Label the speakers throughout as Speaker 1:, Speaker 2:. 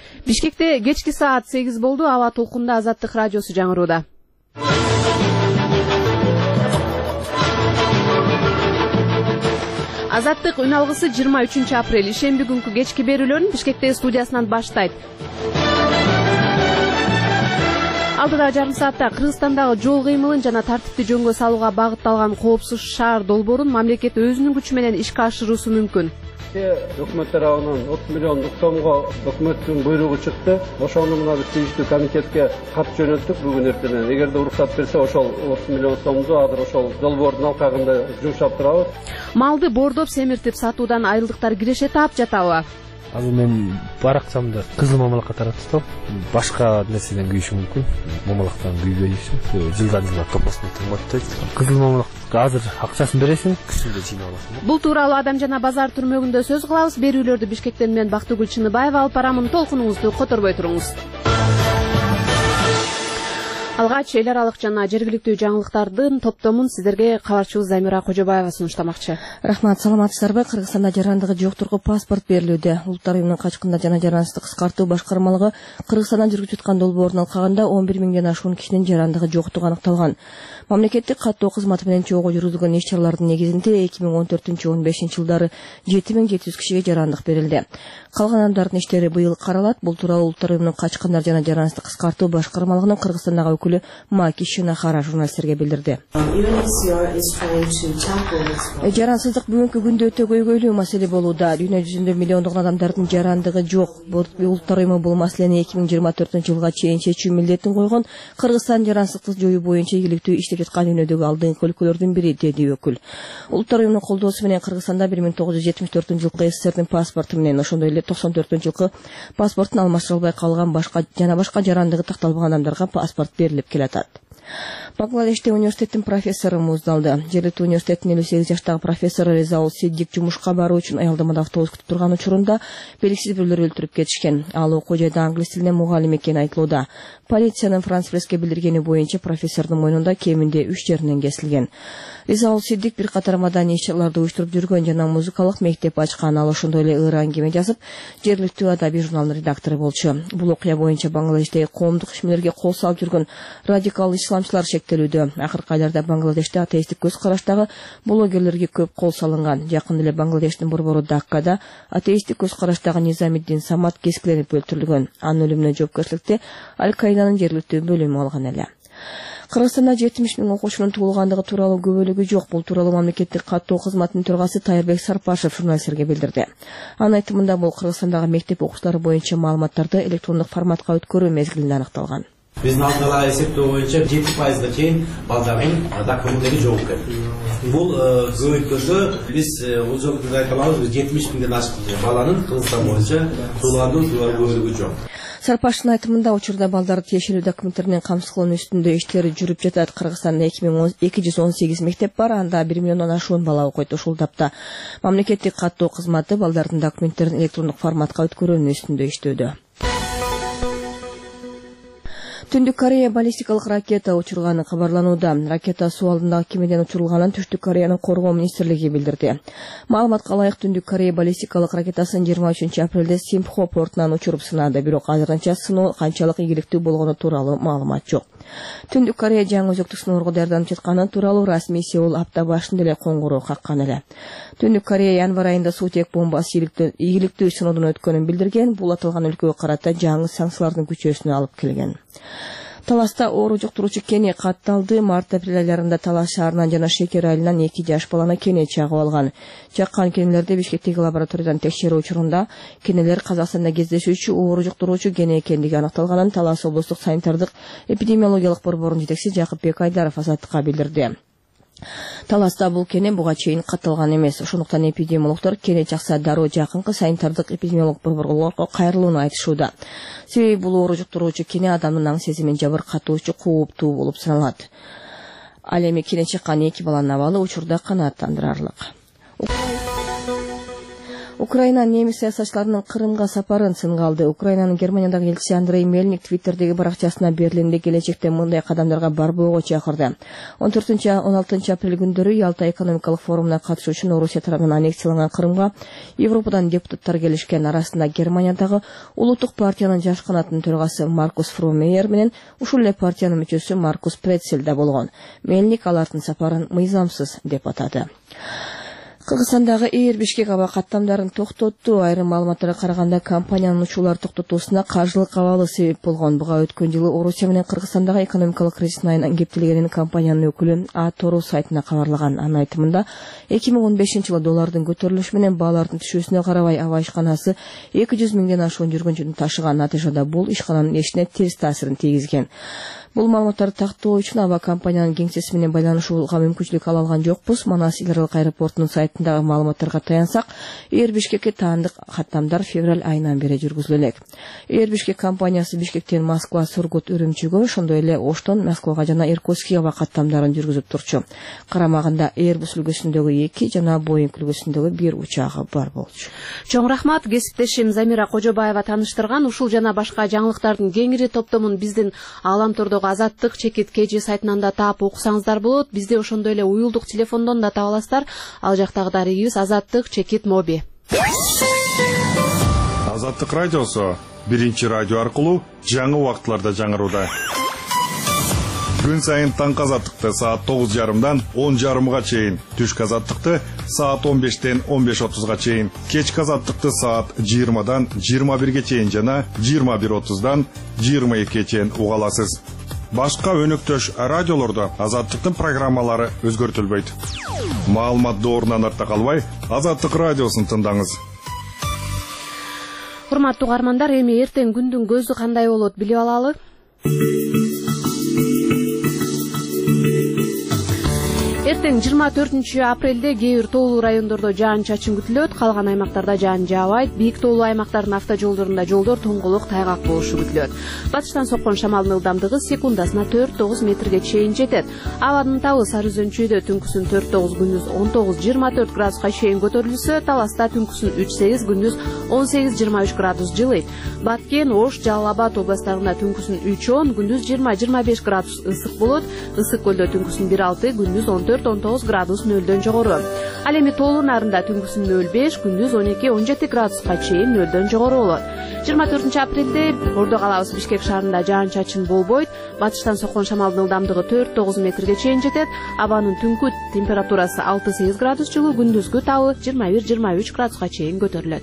Speaker 1: Бишкекте кечки саат 8 болду. Аба толкунда Азаттык радиосу жаңырууда. Азаттык үн алгысы 23 апрель ишемби күнкү кечки берүүлөрүн Бишкектеги студиясынан баштайт. Алдыда жарым саатта Кыргызстандагы жол кыймылын жана тартипти жөнгө салууга багытталган коопсуз шаар долбоорун мамлекет өзүнүн күчү менен ишке ашыруусу мүмкүн.
Speaker 2: Өкмөт тарабынан 30 миллиондук сомго өкмөттүн буйругу чыкты. Ошону мына биз тийиштүү комитетке кат жөнөттүк бүгүн эртенен. Эгерде уруксат берсе, ошол 30 миллион сомду азыр ошол долбоордун алкагында жумшап турабыз.
Speaker 1: Малды боордоп семиртип сатуудан айрылдыктар киреше таап жатабы?
Speaker 3: Азыр мен баракчамды кызыл мамалакка таратып, башка нерседен күйүшүм мүмкүн. Мамалактан күйбөйсүң, жылдан жылга топосун тыңбаттайт. Кызыл мамалакка азыр акчасын бересиң, күчүндө жыйнап аласың.
Speaker 1: Бул тууралуу Адам жана базар түрмөгүндө сөз кылабыз. Берүүлөрдү Бишкектен мен Бактыгүл Чыныбаева алып барамын. Толкунуңузду которбой туруңуз. Алгач эл аралык жана жергиликтүү жаңылыктардын топтомун сиздерге кабарчыбыз Замира Кожобаева сунуштамакчы.
Speaker 4: Рахмат, саламатсыздарбы? Кыргызстанда жарандыгы жок тургу паспорт берилүүдө. Улуттар уюмунун качкында жана жарандыкты кыскартуу башкармалыгы Кыргызстандан жүргүзүп жаткан долбоордун алкагында 11 миңден ашуун кишинин жарандыгы жоктугу аныкталган. Мамлекеттик каттоо кызматы менен чогуу жүргүзүлгөн иш-чаралардын негизинде 2014-15 жылдары 7700 кишиге жарандык берилди. Калган адамдардын иштери быйыл каралат. Бул тууралуу Улуттар уюмунун качкындар жана жарандыкты кыскартуу башкармалыгынын Кыргызстандагы өкүлү Маки Шинахара журналисттерге билдирди. Жарансыздык бүгүнкү күндө өтө көйгөйлүү маселе болууда. Дүйнө жүзүндө миллиондогон адамдардын жарандыгы жок. Улуттар уюму бул маселени 2024 жылга чейин чечүү милдетин койгон. Кыргызстан жарансыздыкты жоюу боюнча ийгиликтүү иштеп жаткан дүйнөдөгү алдыңкы өлкөлөрдүн бири, деди өкүл. Улуттар уюмунун колдоосу менен Кыргызстанда 1974 жылкы СССРдин паспорту менен ошондой эле 94 жылкы паспортун алмаштыра калган башка жарандыгы такталбаган адамдарга паспорт берилип келатат. Бангладеште университеттин профессору муздалды. Жергиликтүү университеттин 58 жаштагы профессору Резаул Сиддик жумушка баруу үчүн аялдамада автобус күтүп турган учурунда белгисиз бирлер өлтүрүп кетишкен. Ал окуу жайда англис тилинен мугалим экени айтылууда. Полициянын Франс Пресске билдиргени боюнча профессордун мойнунда кеминде 3 жеринен кесилген. Резаул Сиддик бир катар маданий иш-чараларды уюштуруп жүргөн жана музыкалык мектеп ачкан. Ал ошондой эле ыр аңгеме жазып, жергиликтүү адабий журналдын редактору болчу. Бул окуя боюнча Бангладештеги коомдук ишмерлерге кол салып жүргөн радикал исламчылар шектелүүдө. Акыркы айларда Бангладеште атеисттик көз караштагы блогерлерге көп кол салынган. Жакында эле Бангладештин борбору Даккада атеисттик көз караштагы Низамиддин Самат кескиленип өлтүрүлгөн. Анын өлүмүнө жоопкерчиликти Аль-Каиданын жергиликтүү бөлүмү алган эле. Кыргызстанда 70 миң окуучунун туулгандыгы тууралуу көбөлүгү жок. Бул тууралуу мамлекеттик каттоо кызматынын төрагасы Тайырбек Сарпашев журналисттерге билдирди. Анын айтымында бул Кыргызстандагы мектеп окуучулары боюнча маалыматтарды электрондук форматка өткөрүү мезгилинде аныкталган.
Speaker 5: Биздин алдыга эсептөө боюнча 7%га чейин балдардын документтери жок экен. Бул көбөйткөндө биз бул жолу айта алабыз, 70 миңден ашык баланын Кыргызстан боюнча туулгандыгы көбөлүгү жок.
Speaker 4: Сарпаштын айтымында учурда балдарды тиешелүү документтеринен камсыз кылуу үстүндө иштери жүрүп жатат. Кыргызстанда 2218 мектеп бар, анда 1 миллиондон ашуун бала окуйт. Ушул тапта мамлекеттик каттоо кызматы балдардын документтерин электрондук форматка өткөрүүнүн үстүндө иштөөдө. Түндүк Корея баллистикалык ракета учурганы кабарланууда. Ракета суу алдындагы кемеден учурулганын Түштүк Кореянын коргоо министрлиги билдирди. Маалыматка ылайык Түндүк Корея баллистикалык ракетасын 23 апрелде Симпхо портунан учуруп сынады. Бирок азырынча сыноо канчалык ийгиликтүү болгону тууралуу маалымат жок. Түндүк Корея жаңы өзөктүк сыноого даярданып жатканы тууралуу расмий Сеул апта башында эле коңгуроо каккан эле. Түндүк Корея январь айында суутек бомбасы ийгиликтүү сыноодон өткөнүн билдирген. Бул аталган өлкөгө карата жаңы санкциялардын күчөөсүнө алып келген. Таласта оору жуктуруучу кене катталды. Март-апрель айларында Талас шаарынан жана Шекер айылынан 2 жаш баланы кене чагып алган. Чаккан кенелерди Бишкектеги лабораториядан текшерүү учурунда кенелер Казакстанда кездешүүчү оору жуктуруучу кене экендиги аныкталганын Талас облустук санитардык эпидемиологиялык борборунун жетекчиси Жакыпбек Айдаров Азаттыкка билдирди. Таласта бул кене буга чейин катталган эмес. Ошондуктан эпидемиологдор кене чакса дароо жакынкы санитардык эпидемиологик борборго кайрылууну айтышууда. Себеби бул оору жуктуруучу кене адамдын аң сезимин жабыркатуучу кооптуу болуп саналат. Ал эми кене чаккан 2 баланын абалы учурда канааттандырарлык. Украина немис саясатчыларынын Кырымга сапарын сынга алды. Украинанын Германиядагы элчиси Андрей Мельник Твиттердеги баракчасына Берлинде келечекте мындай кадамдарга барбоого чакырды. 14-16 апрель күндөрү Ялта экономикалык форумуна катышуу үчүн Орусия тарабынан аннексияланган Кырымга Европадан депутаттар келишкен. Арасында Германиядагы Улуттук партиянын жаш канатынын төрагасы Маркус Фромейер менен ушул эле партиянын мүчөсү Маркус Прецел да болгон. Мельник алардын сапарын мыйзамсыз деп атады. Кыргызстандагы Эйр Бишкек аба каттамдарын токтотту. Айрым маалыматтарга караганда компаниянын учуулар токтотуусуна каржылык абалы себеп болгон. Буга өткөн жылы Орусия менен Кыргызстандагы экономикалык кризистин кептелгенин компаниянын өкүлү А-Тору сайтына кабарлаган. Анын айтымында 2015-жылы доллардын көтөрүлүшү менен баалардын түшүүсүнө карабай аба ишканасы 200 миңден ашуун жүргүнчүнү ташыган. Натыйжада бул ишкананын ишине терс таасирин тийгизген. Бул маалыматтарды тактоо үчүн аба компаниянын кеңсеси менен байланышууга мүмкүнчүлүк ала алган жокпуз. Манас эл аралык аэропортунун сайтындагы маалыматтарга таянсак, Эйр Бишкекке таандык каттамдар февраль айынан бери жүргүзүлө элек. Эйр Бишкек компаниясы Бишкектен Москва, Сургут, Үрүмчүгө, ошондой эле Оштон Москвага жана Иркутскке аба каттамдарын жүргүзүп турчу. Карамагында Airbus үлгүсүндөгү 2 жана Boeing үлгүсүндөгү 1 учагы бар болчу.
Speaker 1: Чоң рахмат, кесиптешим Замира Кожобаева тааныштырган ушул жана башка жаңылыктардын кеңири топтомун биздин Ааламтордогу Азаттык чекит KG сайтынан да таап окусаңыздар болот. Бизде ошондой эле уюлдук телефондон да таба аласыздар. Ал жактагы дарегибиз Азаттык чекит моби.
Speaker 6: Азаттык радиосу биринчи радио аркылуу жаңы убакытларда жаңырууда. Күн сайын таңкы азаттыкты саат 9:30-дан 10:30-га чейин, түшкү азаттыкты саат 15-тен 15:30-га чейин, кечки азаттыкты саат 20-дан 21-ге чейин жана 21:30-дан 22-ге чейин уга аласыз. Башка өнөктөш радиолордо азаттыктын программалары өзгөртүлбөйт. Маалымат доорунан артта калбай, Азаттык радиосун тыңдаңыз.
Speaker 1: Урматтуу угармандар, эми эртең күндүн көзү кандай болот билип алалы. Эртең 24 апрелде кээ бир тоолуу райондордо жаан-чачын күтүлөт, калган аймактарда жаан жаабайт. Бийик тоолуу аймактардын автожолдорунда жолдор тоңголук, тайгак болушу күтүлөт. Батыштан соккон шамалдын ылдамдыгы секундасына 4-9 метрге чейин жетет. Абадын табы Сары Өзөнчүйдө түнкүсүн 4-9, күндүз 19-24 градуска чейин көтөрүлсө, Таласта түнкүсүн 3-8, күндүз 18-23 градус жылыйт. Баткен, Ош, Жалал Абад областарында түнкүсүн 3-10, күндүз 20-25 градус ысык болот. Ысык көлдө түнкүсүн 1-6, күндүз 14-19 градус нөлдөн жогору. Ал эми тоолуу нарында түнкүсүн 0-5, күндүз 12-17 градуска чейин нөлдөн жогору болот. 24 апрелде Ордо калабыз Бишкек шаарында жаан-чачын болбойт. Батыштан соккон шамалдын ылдамдыгы 4-9 метрге чейин жетет. Абанын түнкү температурасы 6-8 градус жылуу, күндүзгү табы 21-23 градуска чейин көтөрүлөт.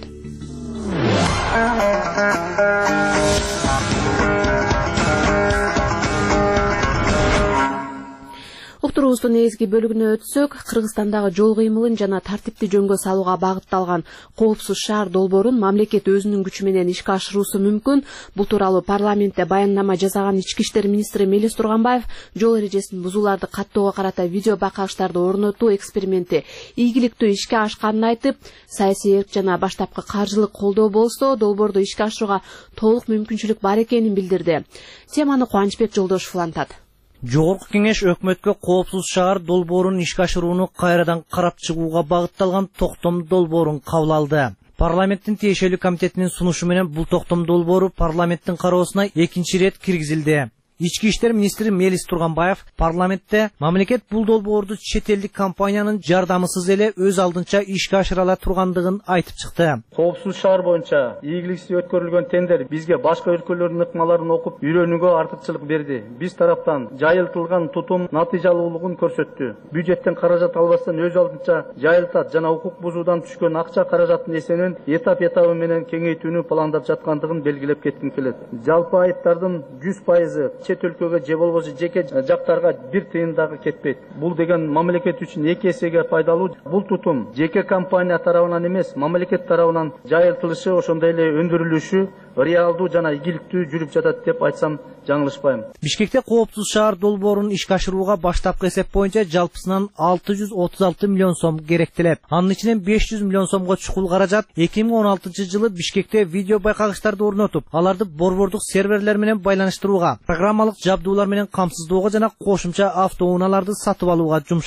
Speaker 1: Уктуруубуздун негизги бөлүгүнө өтсөк, Кыргызстандагы жол кыймылын жана тартипти жөнгө салууга багытталган коопсуз шаар долбоорун мамлекет өзүнүн күчү менен ишке ашыруусу мүмкүн. Бул тууралуу парламентте баяндама жасаган Ички иштер министри Мелис Турганбаев жол эрежесин бузууларды каттоого карата видео бакалыштарды орнотуу эксперименти ийгиликтүү ишке ашканын айтып, саясий эрк жана баштапкы каржылык колдоо болсо, долбоорду ишке ашырууга толук мүмкүнчүлүк бар экенин билдирди. Теманы Кубанычбек Жолдошев улантат.
Speaker 7: Жогорку кеңеш өкмөткө коопсуз шаар долбоорун ишке ашырууну кайрадан карап чыгууга багытталган токтом долбоорун кабыл алды. Парламенттин тиешелүү комитетинин сунушу менен бул токтом долбоору парламенттин кароосуна экинчи ирет киргизилди. Ички иштер министри Мелис Турганбаев парламентте мамлекет бул долбоорду чет элдик компаниянын жардамысыз эле өз алдынча ишке ашыра ала тургандыгын айтып чыкты.
Speaker 8: Коопсуз шаар боюнча ийгиликсиз өткөрүлгөн тендер бизге башка өлкөлөрдүн ыкмаларын окуп үйрөнүүгө артыкчылык берди. Биз тараптан жайылтылган тутум натыйжалуулугун көрсөттү. Бюджеттен каражат албастан өз алдынча жайылтат жана укук бузуудан түшкөн акча каражаттын эсенин этап менен кеңейтүүнү пландап жаткандыгын белгилеп кетким келет. Жалпы айыптардын 100% чет өлкөгө же болбосо жеке жактарга бир тыйын дагы кетпейт. Бул деген мамлекет үчүн 2 эсеге пайдалуу. Бул тутум жеке компания тарабынан эмес, мамлекет тарабынан жайылтылышы, ошондой эле өндүрүлүшү реалдуу жана ийгиликтүү жүрүп жатат деп айтсам жаңылышпайм.
Speaker 7: Бишкекте коопсуз шаар долбоорун ишке ашырууга баштапкы эсеп боюнча жалпысынан 636 миллион сом керектелет. Анын ичинен 500 миллион сомго чукул каражат 2016-жылы Бишкекте видео байкагычтарды орнотуп, аларды борбордук серверлер менен байланыштырууга, программалык жабдуулар менен камсыздоого жана кошумча автоунааларды сатып алууга жумшалат.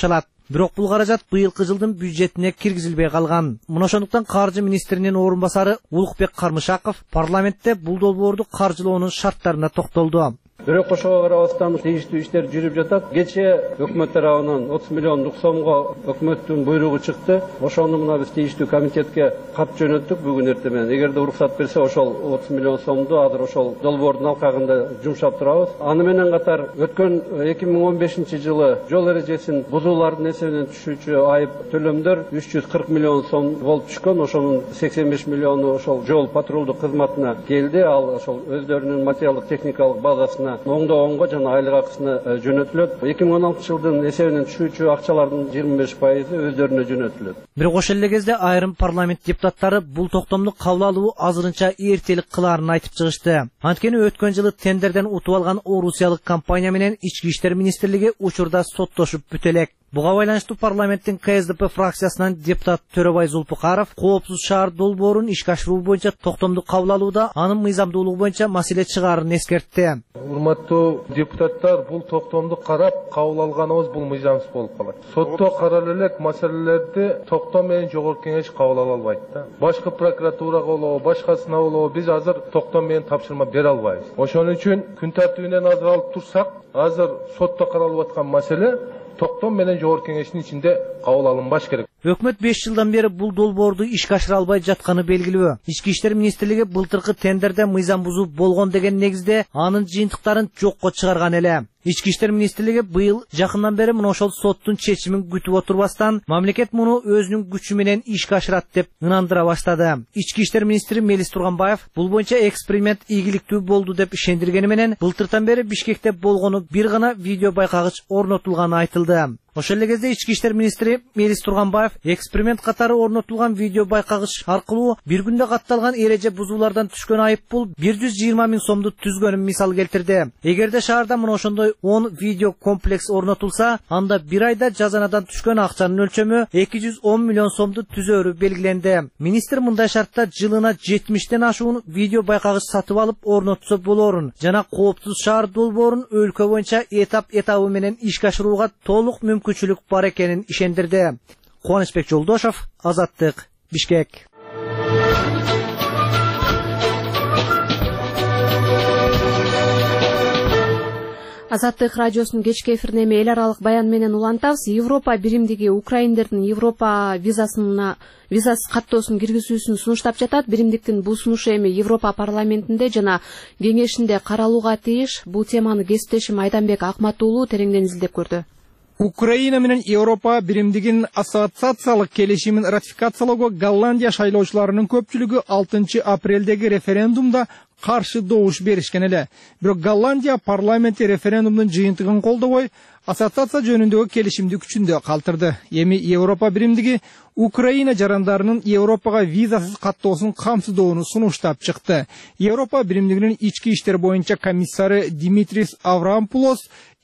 Speaker 7: Бирок бул каражат быйылкы жылдын бюджетине киргизилбей калган. Мына ошондуктан каржы министринин орун басары Улукбек Кармышаков парламентте бул долбоорду каржылоонун шарттарына токтолду.
Speaker 2: Бирок ошого карабастан тийиштүү иштер жүрүп жатат. Кечээ өкмөт тарабынан 30 миллиондук сомго өкмөттүн буйругу чыкты. Ошону мына биз тийиштүү комитетке кат жөнөттүк бүгүн эртең менен. Эгерде уруксат берсе, ошол 30 миллион сомду азыр ошол долбоордун алкагында жумшап турабыз. Аны менен катар өткөн 2015-жылы жол эрежесин бузуулардын эсебинен түшүүчү айып төлөмдөр 340 миллион сом болуп түшкөн. Ошонун 85 миллиону ошол жол патрулдук кызматына келди. Ал ошол өздөрүнүн материалдык техникалык базасына оңдо жана айлык акысына жөнөтүлөт. 2016-жылдын эсебинен түшүүчү акчалардын 25% өздөрүнө жөнөтүлөт.
Speaker 7: Бирок ошол эле кезде айрым парламент депутаттары бул токтомду кабыл алуу азырынча эртелик кылаарын айтып чыгышты. Анткени өткөн жылы тендерден утуп алган Орусиялык компания менен Ички иштер министрлиги учурда соттошуп бүтө элек. Буга байланыштуу парламенттин КСДП фракциясынан депутат Төрөбай Зулпукаров коопсуз шаар долбоорун ишке ашыруу боюнча токтомду кабыл алууда анын мыйзамдуулугу боюнча маселе чыгаарын эскертти.
Speaker 9: Урматтуу депутаттар, бул токтомду карап кабыл алганыбыз бул мыйзамсыз болуп калат. Сотто каралып элек маселелерди токтом менен жогорку кеңеш кабыл ала албайт да. Башкы прокуратурага болобу, башкасына болобу биз азыр токтом менен тапшырма бере албайбыз. Ошон үчүн күн тартибинен азыр алып турсак, азыр сотто каралып аткан маселе токтом менен жогорку кеңештин ичинде кабыл алынбаш керек.
Speaker 7: Өкмөт 5 жылдан бери бул долбоорду ишке ашыра албай жатканы белгилүү. Ички иштер министрлиги былтыркы тендерде мыйзам бузуу болгон деген негизде анын жыйынтыктарын жокко чыгарган эле. Ички иштер министрлиги быйыл жакындан бери мына ошол соттун чечимин күтүп отурбастан, мамлекет муну өзүнүн күчү менен ишке ашырат деп ынандыра баштады. Ички иштер министри Мелис Турганбаев бул боюнча эксперимент ийгиликтүү болду деп ишендиргени менен, былтыртан бери Бишкекте болгону бир гана видео байкагыч орнотулганы айтылды. Ошол эле кезде ички иштер министри Мелис Турганбаев эксперимент катары орнотулган видео байкагыч аркылуу бир күндө катталган эреже бузуулардан түшкөн айыппул 120 000 сомду түзгөнүн мисал келтирди. Эгерде шаарда мына ошондой 10 видео комплекс орнотулса, анда бир айда жазанадан түшкөн акчанын өлчөмү 210 миллион сомду түзөөрү белгиленди. Министр мындай шартта жылына 70тен ашуун видео байкагыч сатып алып орнотсо болорун жана коопсуз шаар долбоорун өлкө боюнча этап менен ишке ашырууга толук мүмкүнчүлүк бар экенин ишендирди. Кубанычбек Жолдошов, Азаттык, Бишкек.
Speaker 1: Азаттык радиосунун кечки эфирине эл аралык баян менен улантабыз. Европа биримдиги украиндердин Европа визасыз каттоосун киргизүүсүн сунуштап жатат. Биримдиктин бул сунушу эми Европа парламентинде жана кеңешинде каралууга тийиш. Бул теманы кесиптешим Айданбек Акмат уулу тереңден изилдеп көрдү.
Speaker 10: Украина менен Европа биримдигин ассоциациялык келишимин ратификациялоого Голландия шайлоочуларынын көпчүлүгү 6 апрелдеги референдумда каршы добуш беришкен эле. Бирок Голландия парламенти референдумдун жыйынтыгын колдобой, ассоциация жөнүндөгү келишимди күчүндө калтырды. Эми Европа биримдиги Украина жарандарынын Европага визасыз каттоосун камсыздоону сунуштап чыкты. Европа биримдигинин ички иштер боюнча комиссары Димитрис Аврамопулос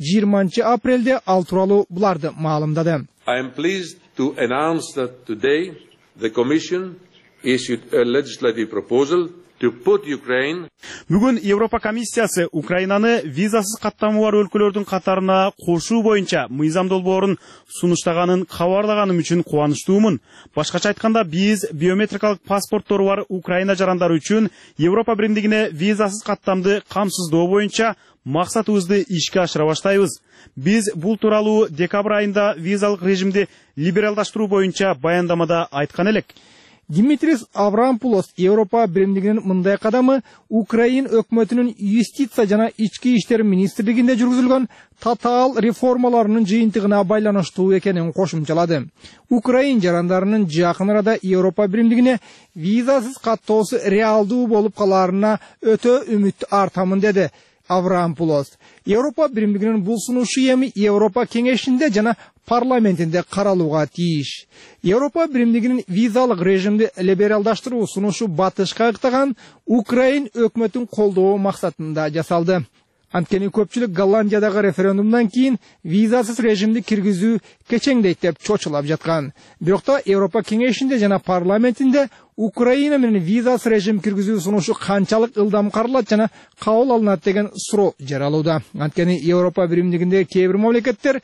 Speaker 10: 20 апрелде ал тууралуу буларды маалымдады.
Speaker 11: I am pleased to announce that today the Commission issued a legislative proposal to put Ukraine.
Speaker 12: Бүгүн Европа комиссиясы Украинаны визасыз каттамы бар өлкөлөрдүн катарына кошуу боюнча мыйзам долбоорун сунуштаганын кабарлаганым үчүн кубанычтуумун. Башкача айтканда, биз биометрикалык паспорттору бар Украина жарандары үчүн Европа биримдигине визасыз каттамды камсыздоо боюнча максатыбызды ишке ашыра баштайбыз. Биз бул тууралуу декабрь айында визалык режимди либералдаштыруу боюнча баяндамада айткан элек.
Speaker 10: Димитрис Аврамопулос Европа биримдигинин мындай кадамы Украин өкмөтүнүн юстиция жана ички иштер министрлигинде жүргүзүлгөн татаал реформаларынын жыйынтыгына байланыштуу экенин кошумчалады. Украин жарандарынын жакын арада Европа биримдигине визасыз каттоосу реалдуу болуп калаарына өтө үмүт артамын деди Аврамопулос. Европа биримдигинин бул сунушу эми Европа кеңешинде жана парламентинде каралууга тийиш. Европа биримдигинин визалык режимди либералдаштыруу сунушу батышка ыктаган Украин өкмөтүн колдоо максатында жасалды. Анткени көпчүлүк Голландиядагы референдумдан кийин визасыз режимди киргизүү кечеңдейт деп чочулап жаткан. Бирок та Европа кеңешинде жана парламентинде Украина менен визасыз режим киргизүү сунушу канчалык ылдам каралат жана кабыл алынат деген суроо жаралууда. Анткени Европа биримдигиндеги кээ бир мамлекеттер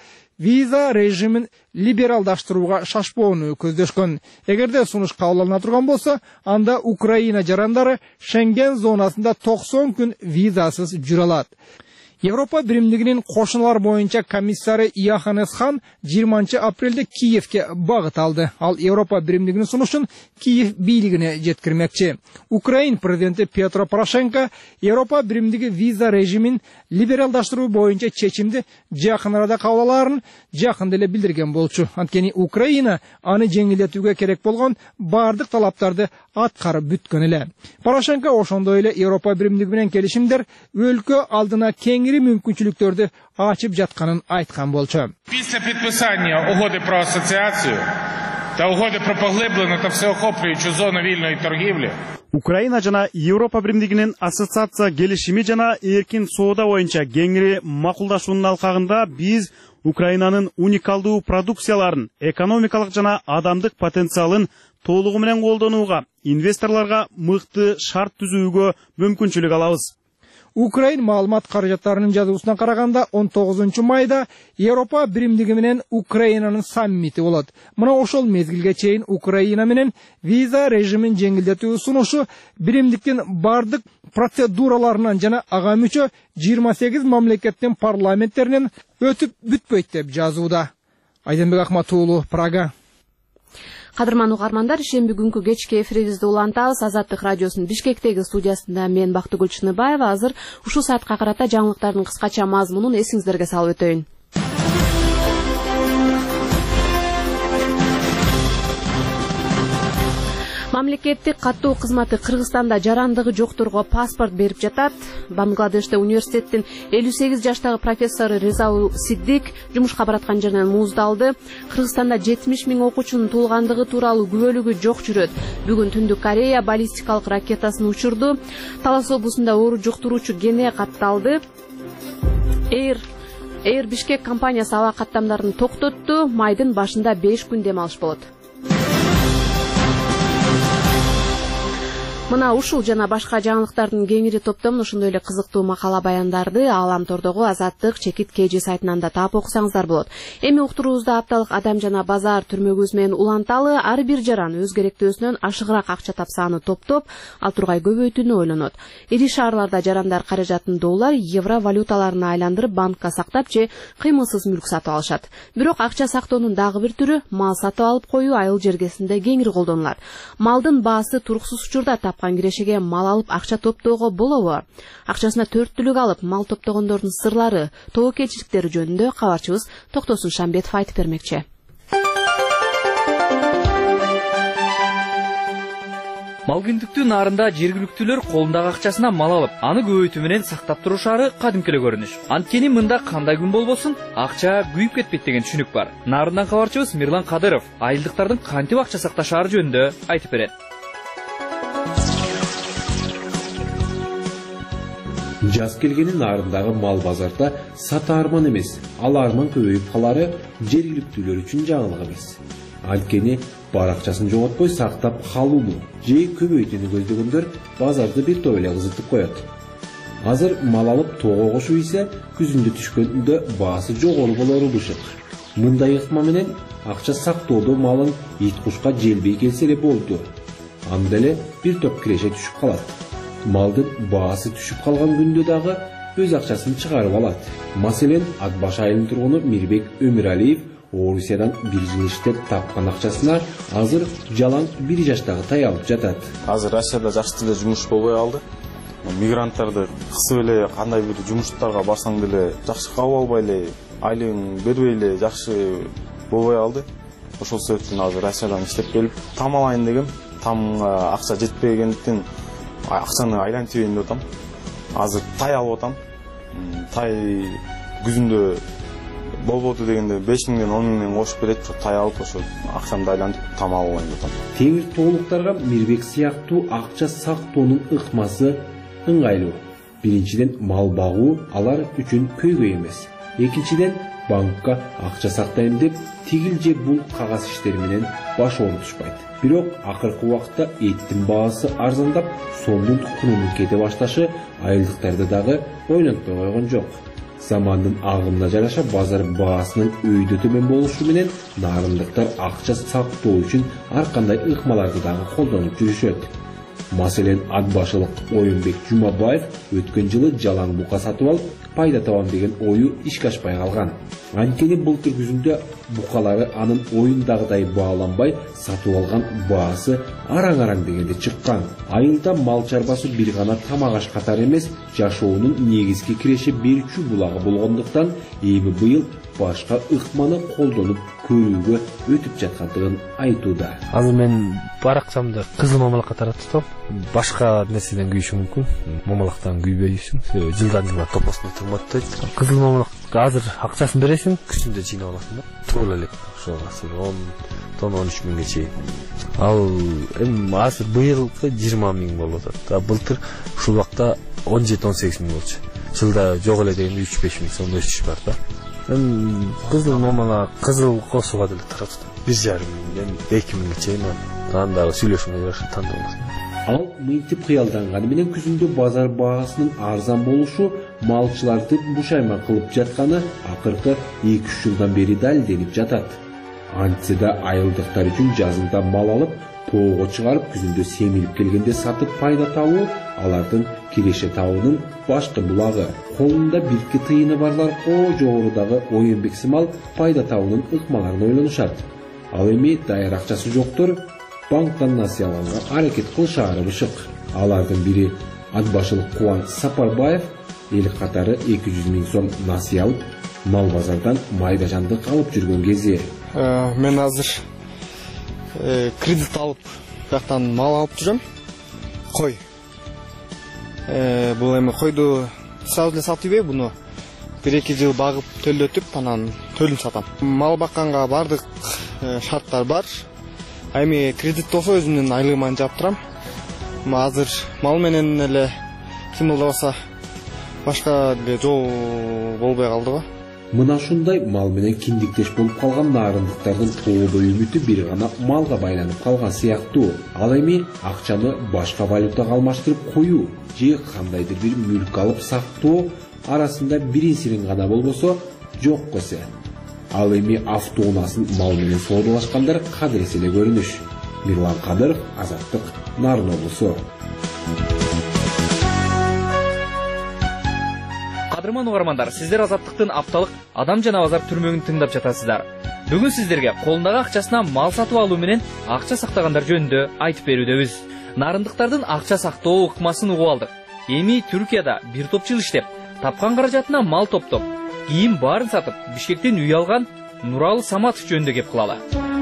Speaker 10: виза режимин либералдаштырууга шашпоону көздөшкөн. Эгерде сунуш кабыл алына турган болсо, анда Украина жарандары Шенген зонасында 90 күн визасыз жүрө алат. Европа биримдигинин кошуналар боюнча комиссары Йоханнес Хан 20 апрелде Киевке багыт алды. Ал Европа биримдигинин сунушун Киев бийлигине жеткирмекчи. Украин президенти Петро Порошенко Европа биримдиги виза режимин либералдаштыруу боюнча чечимди жакын арада кабыл алаарын жакында эле билдирген болчу. Анткени Украина аны жеңилдетүүгө керек болгон бардык талаптарды аткарып бүткөн эле. Порошенко ошондой эле Европа биримдиги менен келишимдер өлкө алдына кеңири мүмкүнчүлүктөрдү ачып жатканын айткан болчу.
Speaker 13: Після підписання угоди про асоціацію та угоди про поглиблену та всеохоплюючу зону вільної торгівлі
Speaker 12: Украина жана Европа биримдигинин ассоциация келишими жана эркин соода боюнча кеңири макулдашуунун алкагында биз Украинанын уникалдуу продукцияларын, экономикалык жана адамдык потенциалын толугу менен колдонууга, инвесторлорго мыкты шарт түзүүгө мүмкүнчүлүк алабыз.
Speaker 10: Украин маалымат каражаттарынын жазуусуна караганда 19 майда Европа биримдиги менен Украинанын саммити болот. Мына ошол мезгилге чейин Украина менен виза режимин жеңилдетүү сунушу биримдиктин бардык процедураларынан жана ага мүчө 28 мамлекеттин парламенттеринен өтүп бүтпөйт деп жазууда. Айденбек Акматуулу, Прага.
Speaker 1: Кадырман угармандар, шемби күнкү кечки эфирибизди улантабыз. Азаттык радиосунун Бишкектеги студиясында мен Бактыгүл Чыныбаева. Азыр ушул саатка карата жаңылыктардын кыскача мазмунун эсиңиздерге салып өтөйүн. Мамлекеттик каттоо кызматы Кыргызстанда жарандыгы жокторго паспорт берип жатат. Бангладеште университеттин 58 жаштагы профессору Резаул Сиддик жумушка бараткан жеринен мууздалды. Кыргызстанда 70 000 окуучунун туулгандыгы тууралуу күбөлүгү жок жүрөт. Бүгүн Түндүк Корея баллистикалык ракетасын учурду. Талас облусунда оору жуктуруучу Гене катталды. Эйр Бишкек компаниясы аба каттамдарын токтотту. Майдын башында 5 күн дем алыш болот. Мына ушул жана башка жаңылыктардын кеңири топтомун ошондой эле кызыктуу макала баяндарды Ааламтордогу Азаттык чекит KG сайтынан да таап окусаңыздар болот. Эми уктуруубузда апталык Адам жана базар түрмөгүбүз менен уланталы ар бир жаран өз керектөөсүнөн ашыгыраак акча тапса аны топтоп, ал тургай көбөйтүүнү ойлонот. Ири шаарларда жарандар каражатын доллар, евро валюталарына айландырып банкка сактап же кыймылсыз мүлк сатып алышат. Бирок акча сактоонун дагы бир түрү мал сатып алып коюу айыл жергесинде кеңири колдонулат. Малдын баасы туруксуз учурда кирешеге мал алып акча топтоого болобу? Акчасына 4 түлүк алып мал топтогондордун сырлары, тобокелчиликтери жөнүндө кабарчыбыз Токтосун Шамбетов айтып бермекчи.
Speaker 14: Мал күндүктүү нарында жергиликтүүлөр колундагы акчасына мал алып, аны көбөйтүү менен сактап турушары кадимки эле көрүнүш. Анткени мында кандай күн болбосун, акча күйүп кетпейт деген түшүнүк бар. Нарындан кабарчыбыз Мирлан Кадыров айылдыктардын кантип акча сакташаары жөнүндө айтып берет.
Speaker 15: Жаз келгени нарындагы мал базарда сата арман эмес, ал арман көбөйүп калары жергиликтүүлөр үчүн жаңылык эмес. Анткени бар акчасын жоготпой сактап калууну же көбөйтүүнү көздөгөндөр базарды бир топ эле кызытып коет. Азыр мал алып тоого кошуп ийсе, күзүндө түшкөндө баасы жогору болору бышык. Мындай ыкма менен акча сактоодо малын ит кушка желбей келсе эле болду. Анда эле бир топ киреше түшүп калат. Малдын баасы түшүп калган күндө дагы өз акчасын чыгарып алат. Маселен, Ат баш айылынын тургуну Мирбек Өмүралиев Орусиядан бир жыл иштеп тапкан акчасына азыр жалаң 1 жаштагы тай алып жатат.
Speaker 16: Азыр Россияда жакшы деле жумуш болбой калды. Мигранттарды кысып эле кандай бир жумуштарга барсаң деле жакшы кабыл албай эле, айлыгын бербей эле жакшы болбой калды. Ошол себептен азыр Россиядан иштеп келип, там алайын дегем. Тамга акча жетпегендиктен акчаны айлантыбайын деп атам. Азыр тай алып атам. Тай күзүндө болбоду дегенде 5 миңден 10 миңден кошуп берет, тай алып ошо акчамды айлантып там алайын деп атам.
Speaker 15: Темир тоолуктарга Мирбек сыяктуу акча сактоонун ыкмасы ыңгайлуу. Биринчиден мал багуу алар үчүн көйгөй эмес. Экинчиден банкка акча сактайм деп тигил же бул кагаз иштери менен баш оорутушпайт. Бирок акыркы убакытта эттин баасы арзандап, сомдун кунунун кете башташы айылдыктарды дагы ойлонтпой койгон жок. Замандын агымына жараша базар баасынын өйдө төмөн болушу менен нарындыктар акча сактоо үчүн ар кандай ыкмаларды дагы колдонуп жүрүшөт. Маселен, ат башылык Оюнбек Жумабаев өткөн жылы жалаң бука сатып алып, пайда табам деген ою ишке ашпай калган. Анткени былтыр күзүндө букалары анын оюндагыдай бааланбай, сатып алган баасы араң-араң дегенде чыккан. Айылда мал чарбасы бир гана тамак аш катары эмес, жашоонун негизги киреше берүүчү булагы болгондуктан, эми быйыл башка ыкманы колдонуп көрүүгө өтүп жаткандыгын айтууда.
Speaker 3: Азыр мен баракчамды кызыл мамалак катары тутам. Башка нерседен күйүшү мүмкүн. Мамалактан күйбөйсүң. Жылдан жылга топосуна тырматтайт. Кызыл мамалак азыр акчасын бересиң, күзүндө жыйнап аласың да. Туура элек ошо 10-13 миңге чейин. Ал эми азыр быйылкы 20 миң болуп атат. Былтыр ушул убакта 17-18 миң болчу. Жылда жок эле дегенде 3-5 миң сом өсүш бар да. Кызыл мамалак кызыл косуга деле турат. 1,5 миңден 2 миңге чейин андагы сүйлөшүүгө жараша тандап аласың.
Speaker 15: Ал мынтип кыялданганы менен күзүндө базар баасынын арзан болушу малчыларды бушайма кылып жатканы акыркы 2-3 жылдан бери далилденип жатат. Антсе да айылдыктар үчүн жазында мал алып, тоого чыгарып, күзүндө семилип келгенде сатып пайда табуу алардын киреше табуунун башкы булагы. Колунда бирки тыйыны барлар жогорудагы Оюнбек сымал пайда табуунун ыкмаларын ойлонушат. Ал эми даяр акчасы жоктор банктан насыя алганга аракет кылышаары бышык. Алардын бири ат башылык Кубан Сапарбаев эл катары 200 миң сом насыя алып, мал базардан майда жандык алып жүргөн кези.
Speaker 17: Мен азыр кредит алып, бияктан мал алып жүрөм. Кой. Бул эми койду сразу эле сатып ийбей, буну 1-2 жыл багып төлөтүп, анан төлүн сатам. Мал бакканга бардык шарттар бар. Эми кредит болсо өзүмдүн айлыгыман жаап турам. Азыр мал менен эле кимылдабаса башка деле жол болбой калдыбы?
Speaker 15: Мына ушундай мал менен киндиктеш болуп калган нарындыктардын тоодо үмүтү бир гана малга байланып калган сыяктуу. Ал эми акчаны башка валютага алмаштырып коюу же кандайдыр бир мүлк алып сактоо арасында биринсирин гана болбосо жок көсө. Ал эми автоунаасын мал менен соодалашкандар кадыресе эле көрүнүш. Мирлан Кадыров, Азаттык, Нарын облусу.
Speaker 14: Кадырман угармандар, сиздер Азаттыктын апталык адам жана базар түрмөгүн тыңдап жатасыздар. Бүгүн сиздерге колундагы акчасына мал сатып алуу менен акча сактагандар жөнүндө айтып берүүдөбүз. Нарындыктардын акча сактоо ыкмасын угуп алдык. Эми Түркияда бир топ жыл иштеп, тапкан каражатына мал топтоп, кийин баарын сатып, Бишкектен үй алган Нуралы Саматов жөнүндө кеп кылалы.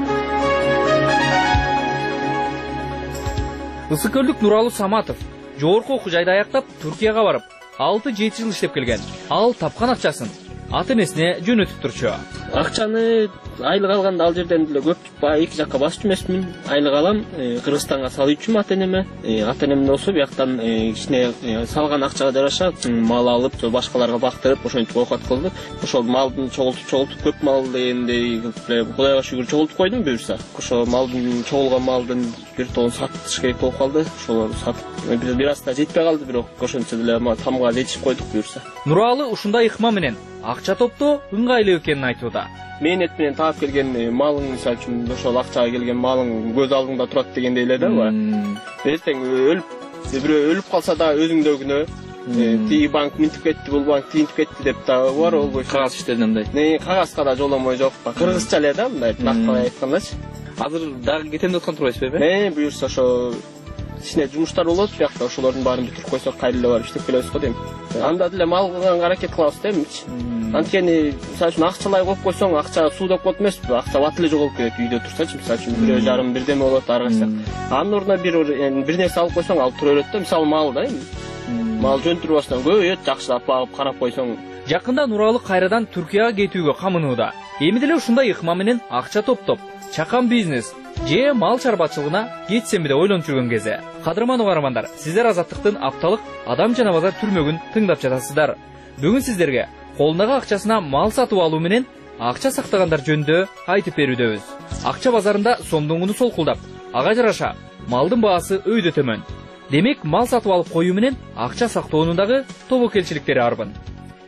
Speaker 14: Ысыкөлдүк Нуралы Саматов жогорку окуу жайды аяктап Түркияга барып, 6-7 жыл иштеп келген. Ал тапкан акчасын ата-энесине жөнөтүп турчу.
Speaker 18: Акчаны айлык алганда ал жерден деле көп эки жакка басып жүрмөсмүн. Айлык алам, Кыргызстанга салуучумун ата-энеме. Ата-энем болсо бияктан кичине салган акчага жараша мал алып, башкаларга бактырып, ошентип оокат кылдык. Ошол малдын чогултуп көп мал дегендей Кудайга шүгүр чогултуп койдум буюрса. Ошол малдын чогулган малдын бир тоон сатыш керек болуп калды. Ошолорду сатып бир аста жетпей калды, бирок ошентсе деле тамга жетишип койдук буюрса.
Speaker 14: Нуралы ушундай ыкма менен акча топтоо ыңгайлуу экенин айтууда.
Speaker 18: Мээнет менен таап келген малың, мисалы үчүн ошол акчага келген малың көз алдыңда турат дегендей эле да. Эртең бирөө өлүп калса да өзүңдө күнөө. Тиги банк минтип кетти, бул банк тиинтип кетти деп да бар болбойт.
Speaker 14: Кагаз иштеринен мындай.
Speaker 18: Кагазга да жоломой жок. Кыргызча эле да мындай накталай айткандачы.
Speaker 14: Азыр дагы кетем деп отурбайсызбы?
Speaker 18: Буюрса ошо кичине жумуштар болот, биякта ошолордун баарын бүтүрүп койсок кайра эле барып иштеп келебиз го дейм. Анда деле мал кылганга аракет кылабыз деймичи. Анткени мисалы үчүн акчалай коюп койсоң, акча суудап болот эмеспи? Акча бат эле жоголуп кетет үйдө турсачы, мисалы үчүн 1,5 бирдеме болот ар кайсы. Анын ордуна бир нерсе алып койсоң, алып тура берет да, мисалы мал да. Мал жөнтүрбөстөн көбөйөт, жакшылап багып карап койсоң.
Speaker 14: Жакында Нуралы кайрадан Түркияга кетүүгө камынууда. Эми деле ушундай ыкма менен акча топтоп, чакан бизнес же мал чарбачылыгына кетсемби деп ойлонуп жүргөн кезде. Кадырман угармандар, сиздер Азаттыктын апталык адам жана базар түрмөгүн тыңдап жатасыздар. Бүгүн сиздерге колундагы акчасына мал сатып алуу менен акча сактагандар жөнүндө айтып берүүдөбүз. Акча базарында сомдун куну солкулдап, ага жараша малдын баасы өйдө төмөн. Демек, мал сатып алып коюу менен акча сактоонун дагы тобокелчиликтери арбын.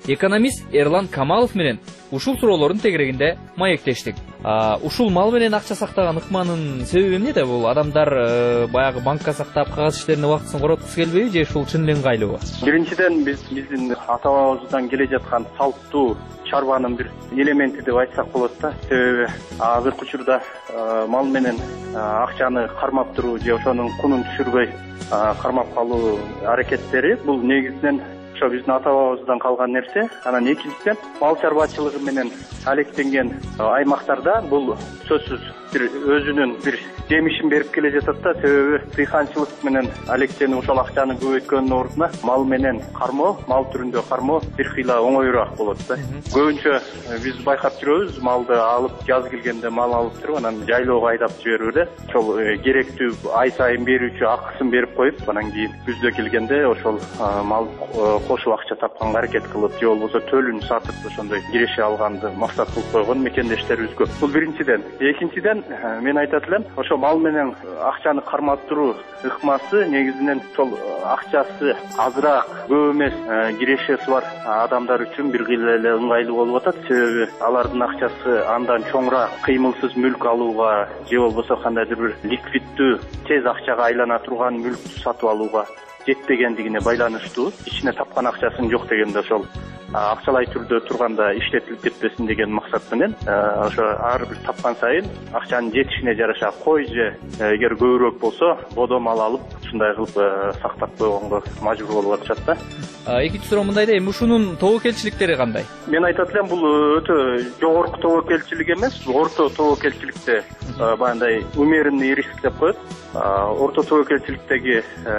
Speaker 14: экономист Эрлан Камалов менен ушул суроолордун тегерегинде маектештик. Ушул мал менен акча сактаган ыкманын себеби эмнеде? Бул адамдар баягы банкка сактап кагаз иштерине убактысын короткусу келбейби же ушул чын эле ыңгайлуубу?
Speaker 19: Биринчиден биздин ата-бабабыздан келе жаткан салттуу чарбанын бир элементи деп айтсак болот да. Себеби азыркы учурда мал менен акчаны кармап туруу же ошонун кунун түшүрбөй кармап калуу аракеттери бул негизинен ошо биздин ата-бабабыздан калган нерсе. Анан экинчиден мал чарбачылыгы менен алектенген аймактарда бул сөзсүз бир өзүнүн бир жемишин берип келе жатат да. Себеби дыйканчылык менен алектенип ошол акчаны көбөйткөндүн ордуна мал менен кармоо, мал түрүндө кармоо бир кыйла оңоюраак болот да. Көбүнчө биз байкап жүрөбүз, малды алып жаз келгенде мал алып туруп анан жайлоого айдап жиберип эле ошол керектүү ай сайын берүүчү акысын берип коюп, анан кийин күздө келгенде ошол мал кошуп акча тапканга аракет кылып же болбосо төлүн сатып ошондой киреше алганды максат кылып койгон мекендештерибиз көп. Бул биринчиден. Экинчиден мен айтат элем, ошо мал менен акчаны кармап туруу ыкмасы негизинен ошол акчасы азыраак, көп эмес кирешеси бар адамдар үчүн бир кыйла эле ыңгайлуу болуп атат. Себеби алардын акчасы андан чоңураак кыймылсыз мүлк алууга же болбосо кандайдыр бир ликвиддүү тез акчага айлана турган мүлктү сатып алууга жетпегендигине байланыштуу. Ичине тапкан акчасын жок дегенде ошол акчалай түрдө турганда иштетилип кетпесин деген максат менен ошо ар бир тапкан сайын акчанын жетишине жараша кой же эгер көбүрөөк болсо бодо мал алып ушундай кылып сактап койгонго мажбур болуп атышат да.
Speaker 14: Экинчи суроо мындай да, эми ушунун тобокелчиликтери кандай?
Speaker 19: Мен айтат элем, бул өтө жогорку тобокелчилик эмес, орто тобокелчиликте баягындай умеренный риск деп коет. Орто тобокелчиликтеги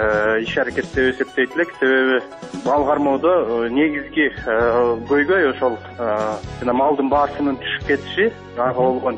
Speaker 19: иш аракет деп эсептейт элек. Себеби мал кармоодо негизги көйгөй ошол жана малдын баасынын түшүп кетиши, ага болгон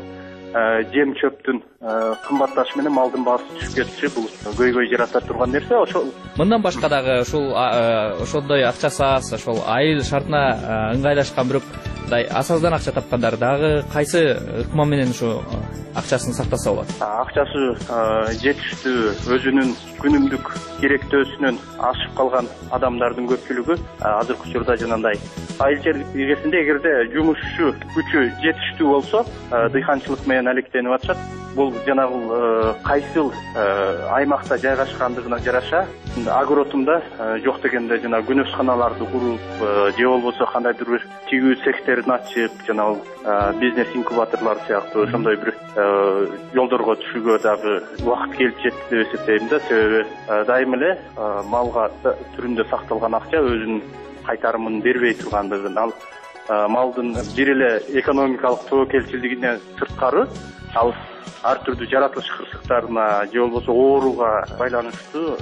Speaker 19: жем чөптүн кымбатташы менен малдын баасы түшүп кетиши бул көйгөй жарата турган нерсе. Ошол
Speaker 14: мындан башка дагы ушул ошондой акчасы аз, ошол айыл шартына ыңгайлашкан бирок асаздан акча тапкандар дагы кайсы ыкма менен ушу акчасын сактаса болот?
Speaker 19: Акчасы жетиштүү, өзүнүн күнүмдүк керектөөсүнөн ашып калган адамдардын көпчүлүгү азыркы учурда жанагындай айыл черлик эгесинде эгерде жумушчу күчү жетиштүү болсо дыйканчылык менен алектенип атышат. Бул жанагы кайсыл аймакта жайгашкандыгына жараша агротумда жок дегенде жана күнөсканаларды куруп же болбосо кандайдыр бир тигүү цехтерин ачып, жанагы бизнес инкубаторлор сыяктуу ошондой бир жолдорго түшүүгө дагы убакыт келип жетти деп эсептейм да. Себеби дайым эле малга түрүндө сакталган акча өзүнүн кайтарымын бербей тургандыгын, ал малдын бир эле экономикалык тобокелчилигинен сырткары ал ар түрдүү жаратылыш кырсыктарына же болбосо ооруга байланыштуу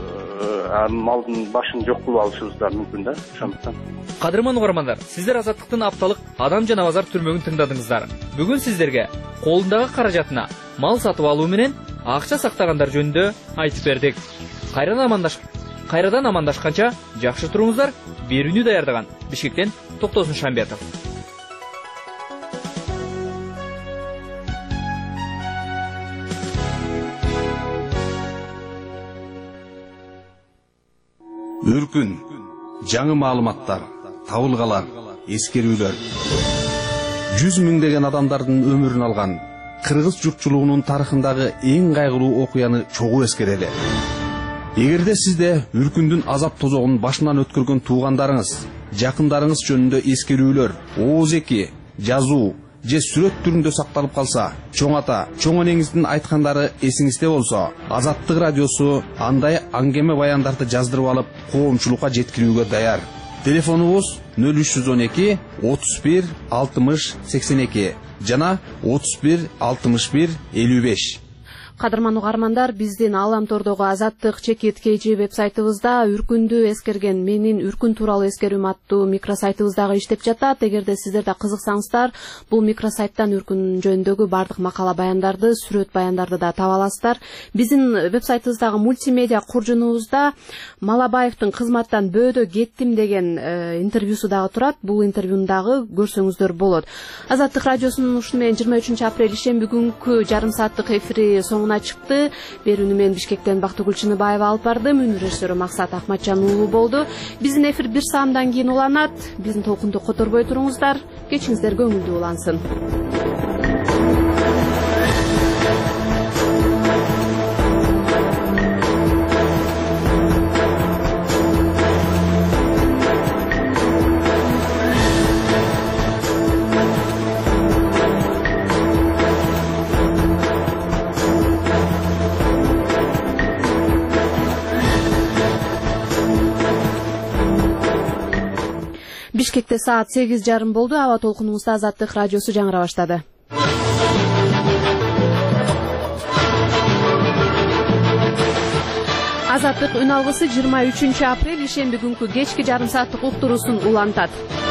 Speaker 19: малдын башын жок кылып алышыбыз да мүмкүн да. Ошондуктан
Speaker 14: кадырман угармандар, сиздер Азаттыктын апталык Адам жана базар түрмөгүн тыңдадыңыздар. Бүгүн сиздерге колундагы каражатына мал сатып алуу менен акча сактагандар жөнүндө айтып бердик. Кайрадан амандашканча жакшы туруңуздар. Берүүнү даярдаган Бишкектен Токтосун Шамбетов.
Speaker 15: Үркүн, жаңы маалыматтар, табылгалар, эскерүүлөр. 100 миңдеген адамдардын өмүрүн алган кыргыз журтчулугунун тарыхындагы эң кайгылуу окуяны чогуу эскерели. Эгерде сизде үркүндүн азап тозогун башынан өткөргөн туугандарыңыз, жакындарыңыз жөнүндө эскерүүлөр, ооз-эки, жазуу же сүрөт түрүндө сакталып калса, чоң ата, чоң энеңиздин айткандары эсиңизде болсо, Азаттык радиосу андай аңгеме баяндарды жаздырып алып, коомчулукка жеткирүүгө даяр. Телефонубуз 0312 31 60 82 жана 31 61 55.
Speaker 1: Кадырман угармандар, биздин Ааламтордогу Азаттык /KG веб-сайтыбызда үркүндү эскерген менин үркүн тууралуу эскерүүм аттуу микросайтыбыз дагы иштеп жатат. Эгерде сиздер да кызыксаңыздар, бул микросайттан үркүн жөнүндөгү бардык макала баяндарды, сүрөт баяндарды да таба аласыздар. Биздин веб-сайтыбыздагы мультимедиа куржунубузда Малабаевдин кызматтан бөөдө кеттим деген интервьюсу дагы турат. Бул интервьюну дагы көрсөңүздөр болот. Азаттык радиосунун ушуну менен 23 апрель ишемби күнкү жарым сааттык эфири форумуна чыкты. Берүүнү мен Бишкектен Бактыгүл Чыныбаева алып бардым. Үн режиссеру Максат Ахматжан уулу болду. Биздин эфир 1 саамдан кийин уланат. Биздин толкунду которбой туруңуздар. Кечиңиздер көңүлдүү улансын. Бишкекте саат 8:30 болду. Аба толкунуңузда Азаттык радиосу жаңыра баштады. Азаттык үн алгысы 23 апрель ишемби күнкү кечки жарым сааттык уктуруусун улантат.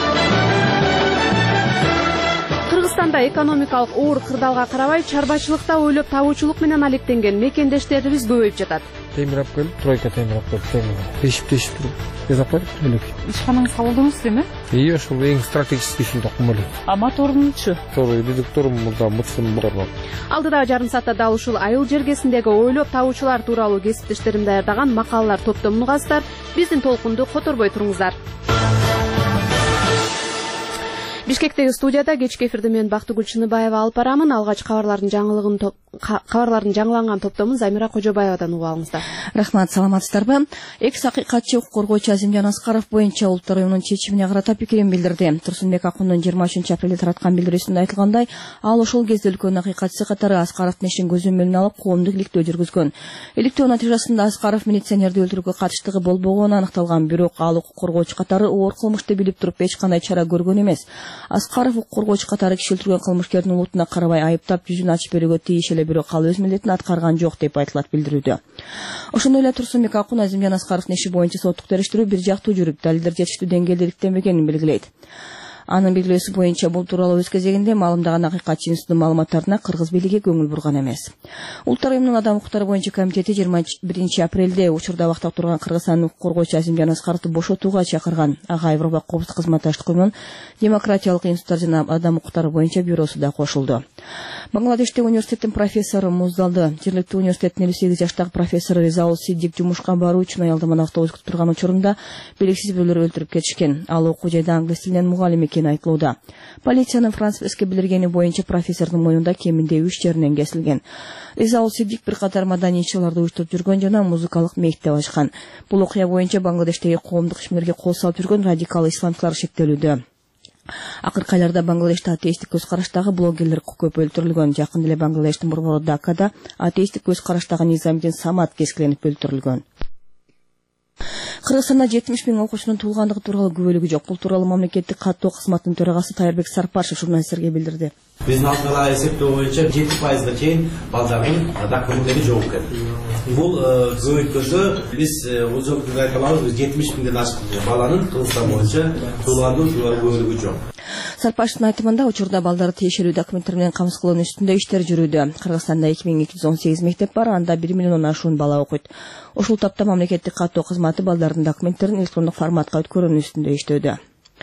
Speaker 1: Кыргызстанда экономикалык оор кырдаалга карабай, чарбачылыкта ойлоп табуучулук менен алектенген мекендештерибиз көбөйүп жатат.
Speaker 10: Темирап келип, тройка темирап келип, тешип туруп, жасап койдук элек.
Speaker 20: Ишканаңыз салдыңыз деме?
Speaker 10: Ошол эң стратегический ишин токум элек.
Speaker 20: А моторунчу?
Speaker 10: Редукторум мурда мыксын бар.
Speaker 1: Алдыдагы жарым саатта дал ушул айыл жергесиндеги ойлоп табуучулар тууралуу кесиптештерим даярдаган макалалар топтомун угасыздар. Биздин толкунду которбой туруңуздар. Бишкектеги студияда кечки эфирде мен Бактыгүл Чыныбаева алып барамын. Алгач кабарлардын жаңыланган топтомун Замира Кожобаевадан угуп алыңыздар.
Speaker 4: Рахмат, саламатсыздарбы? Экс акыйкатчы укук коргоочу Азимжан Аскаров боюнча улуттар уюмунун чечимине карата пикирин билдирди. Турсунбек Акундун 23 апрелде тараткан билдирүүсүндө айтылгандай, ал ошол кезде өлкөнүн акыйкатчысы катары Аскаровдун ишин көзөмөлүнө алып, коомдук иликтөө жүргүзгөн. Иликтөө натыйжасында Аскаров милиционерди өлтүрүүгө катыштыгы болбогону аныкталган, бирок ал укук коргоочу катары оор кылмышты билип туруп эч кандай чара көргөн эмес. Аскаров укук коргоочу катары киши өлтүргөн кылмышкердин улутуна карабай айыптап жүзүн ачып берүүгө тийиш эле, бирок ал өз милдетин аткарган жок деп айтылат билдирүүдө. Ошондой эле Турсунбек Акун Азимжан Аскаровдун иши боюнча соттук териштирүү бир жактуу жүрүп, далилдер жетиштүү деңгээлде иликтенбегенин белгилейт. Анын белгилөөсү боюнча бул тууралуу өз кезегинде маалымдаган акыйкатчы институттун маалыматтарына кыргыз бийлиги көңүл бурган эмес. Улуттар уюмунун адам укуктары боюнча комитети 21 апрелде учурда абакта турган Кыргызстандын укук коргоочу Азимжан Аскаровду бошотууга чакырган. Ага Европа коопсуздук кызматташтык уюмунун демократиялык институттар жана адам укуктары боюнча бюросу да кошулду. Бангладештеги университеттин профессору Муздалды, жергиликтүү университеттин 58 жаштагы профессору Резаул Сиддик жумушка баруу үчүн аялдаман автобус күтүп турган учурунда белгисиз бирөөлөр өлтүрүп кетишкен. Ал окуу жайда англис тилинен мугалим экени айтылууда. Полициянын Франс Преске билдиргени боюнча профессордун моюнда кеминде 3 жеринен кесилген. Резаул Сиддик бир катар маданий иш-чараларды уюштуруп жүргөн жана музыкалык мектеп ачкан. Бул окуя боюнча Бангладештеги коомдук ишмерге кол салып жүргөн радикал исламчылар шектелүүдө. Акыркы айларда Бангладеште атеисттик көз караштагы блогерлер көп өлтүрүлгөн. Жакын эле Бангладештин борбору Даккада атеисттик көз караштагы Низамдин Самат кескиленип өлтүрүлгөн. Кыргызстанда 70 миң окуучунун туулгандыгы тууралуу күбөлүгү жок. Бул тууралуу мамлекеттик каттоо кызматынын төрагасы Тайырбек Сарпашев журналисттерге билдирди.
Speaker 5: Биздин алдыга эсептөө боюнча 7%га чейин балдардын документтери жок экен. Бул көбөйткөндө биз ошол жерде айта алабыз, 70 миңден ашык баланын Кыргызстан боюнча туулгандыгы тууралуу күбөлүгү жок.
Speaker 4: Сарпаштын айтымында учурда балдарды тиешелүү документтер менен камсыз кылуунун үстүндө иштер жүрүүдө. Кыргызстанда 2218 мектеп бар, анда 1 миллиондон ашуун бала окуйт. Ушул тапта мамлекеттик каттоо кызматы балдардын документтерин электрондук форматка өткөрүүнүн үстүндө иштөөдө.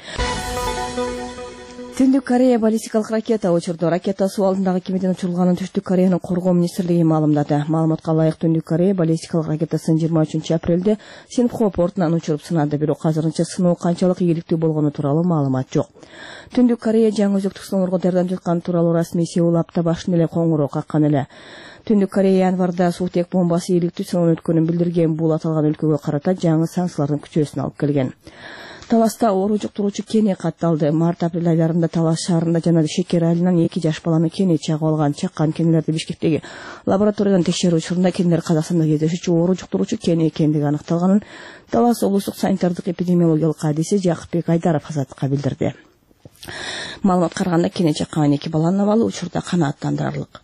Speaker 4: Түндүк Корея баллистикалык ракета учурду. Ракета суу алдындагы кемеден учурулганын Түштүк Кореянын коргоо министрлиги маалымдады. Маалыматка ылайык Түндүк Корея баллистикалык ракетасын 23 апрелде Синпхо портунан учуруп сынады, бирок азырынча сыноо канчалык ийгиликтүү болгону тууралуу маалымат жок. Түндүк Корея жаңы өзөктүк сыноолорго даярданып жатканы тууралуу расмий Сеул апта башында эле коңгуроо каккан эле. Түндүк Корея январда суутек бомбасы ийгиликтүү сыноодон өткөнүн билдирген. Бул аталган өлкөгө карата жаңы санкциялардын күчөөсүн алып келген. Таласта оору жуктуруучу кене катталды. Март-апрель айларында Талас шаарында жана Шекер айылынан 2 жаш баланы кене чагып алган. Чаккан кенелерди Бишкектеги лабораториядан текшерүү учурунда кенелер Казакстанда кездешүүчү оору жуктуруучу кене экендиги аныкталганын Талас облустук санитардык эпидемиологиялык адиси Жакыпбек Айдаров Азаттыкка билдирди. Маалыматка караганда кене чаккан 2 баланын абалы учурда канааттандырарлык.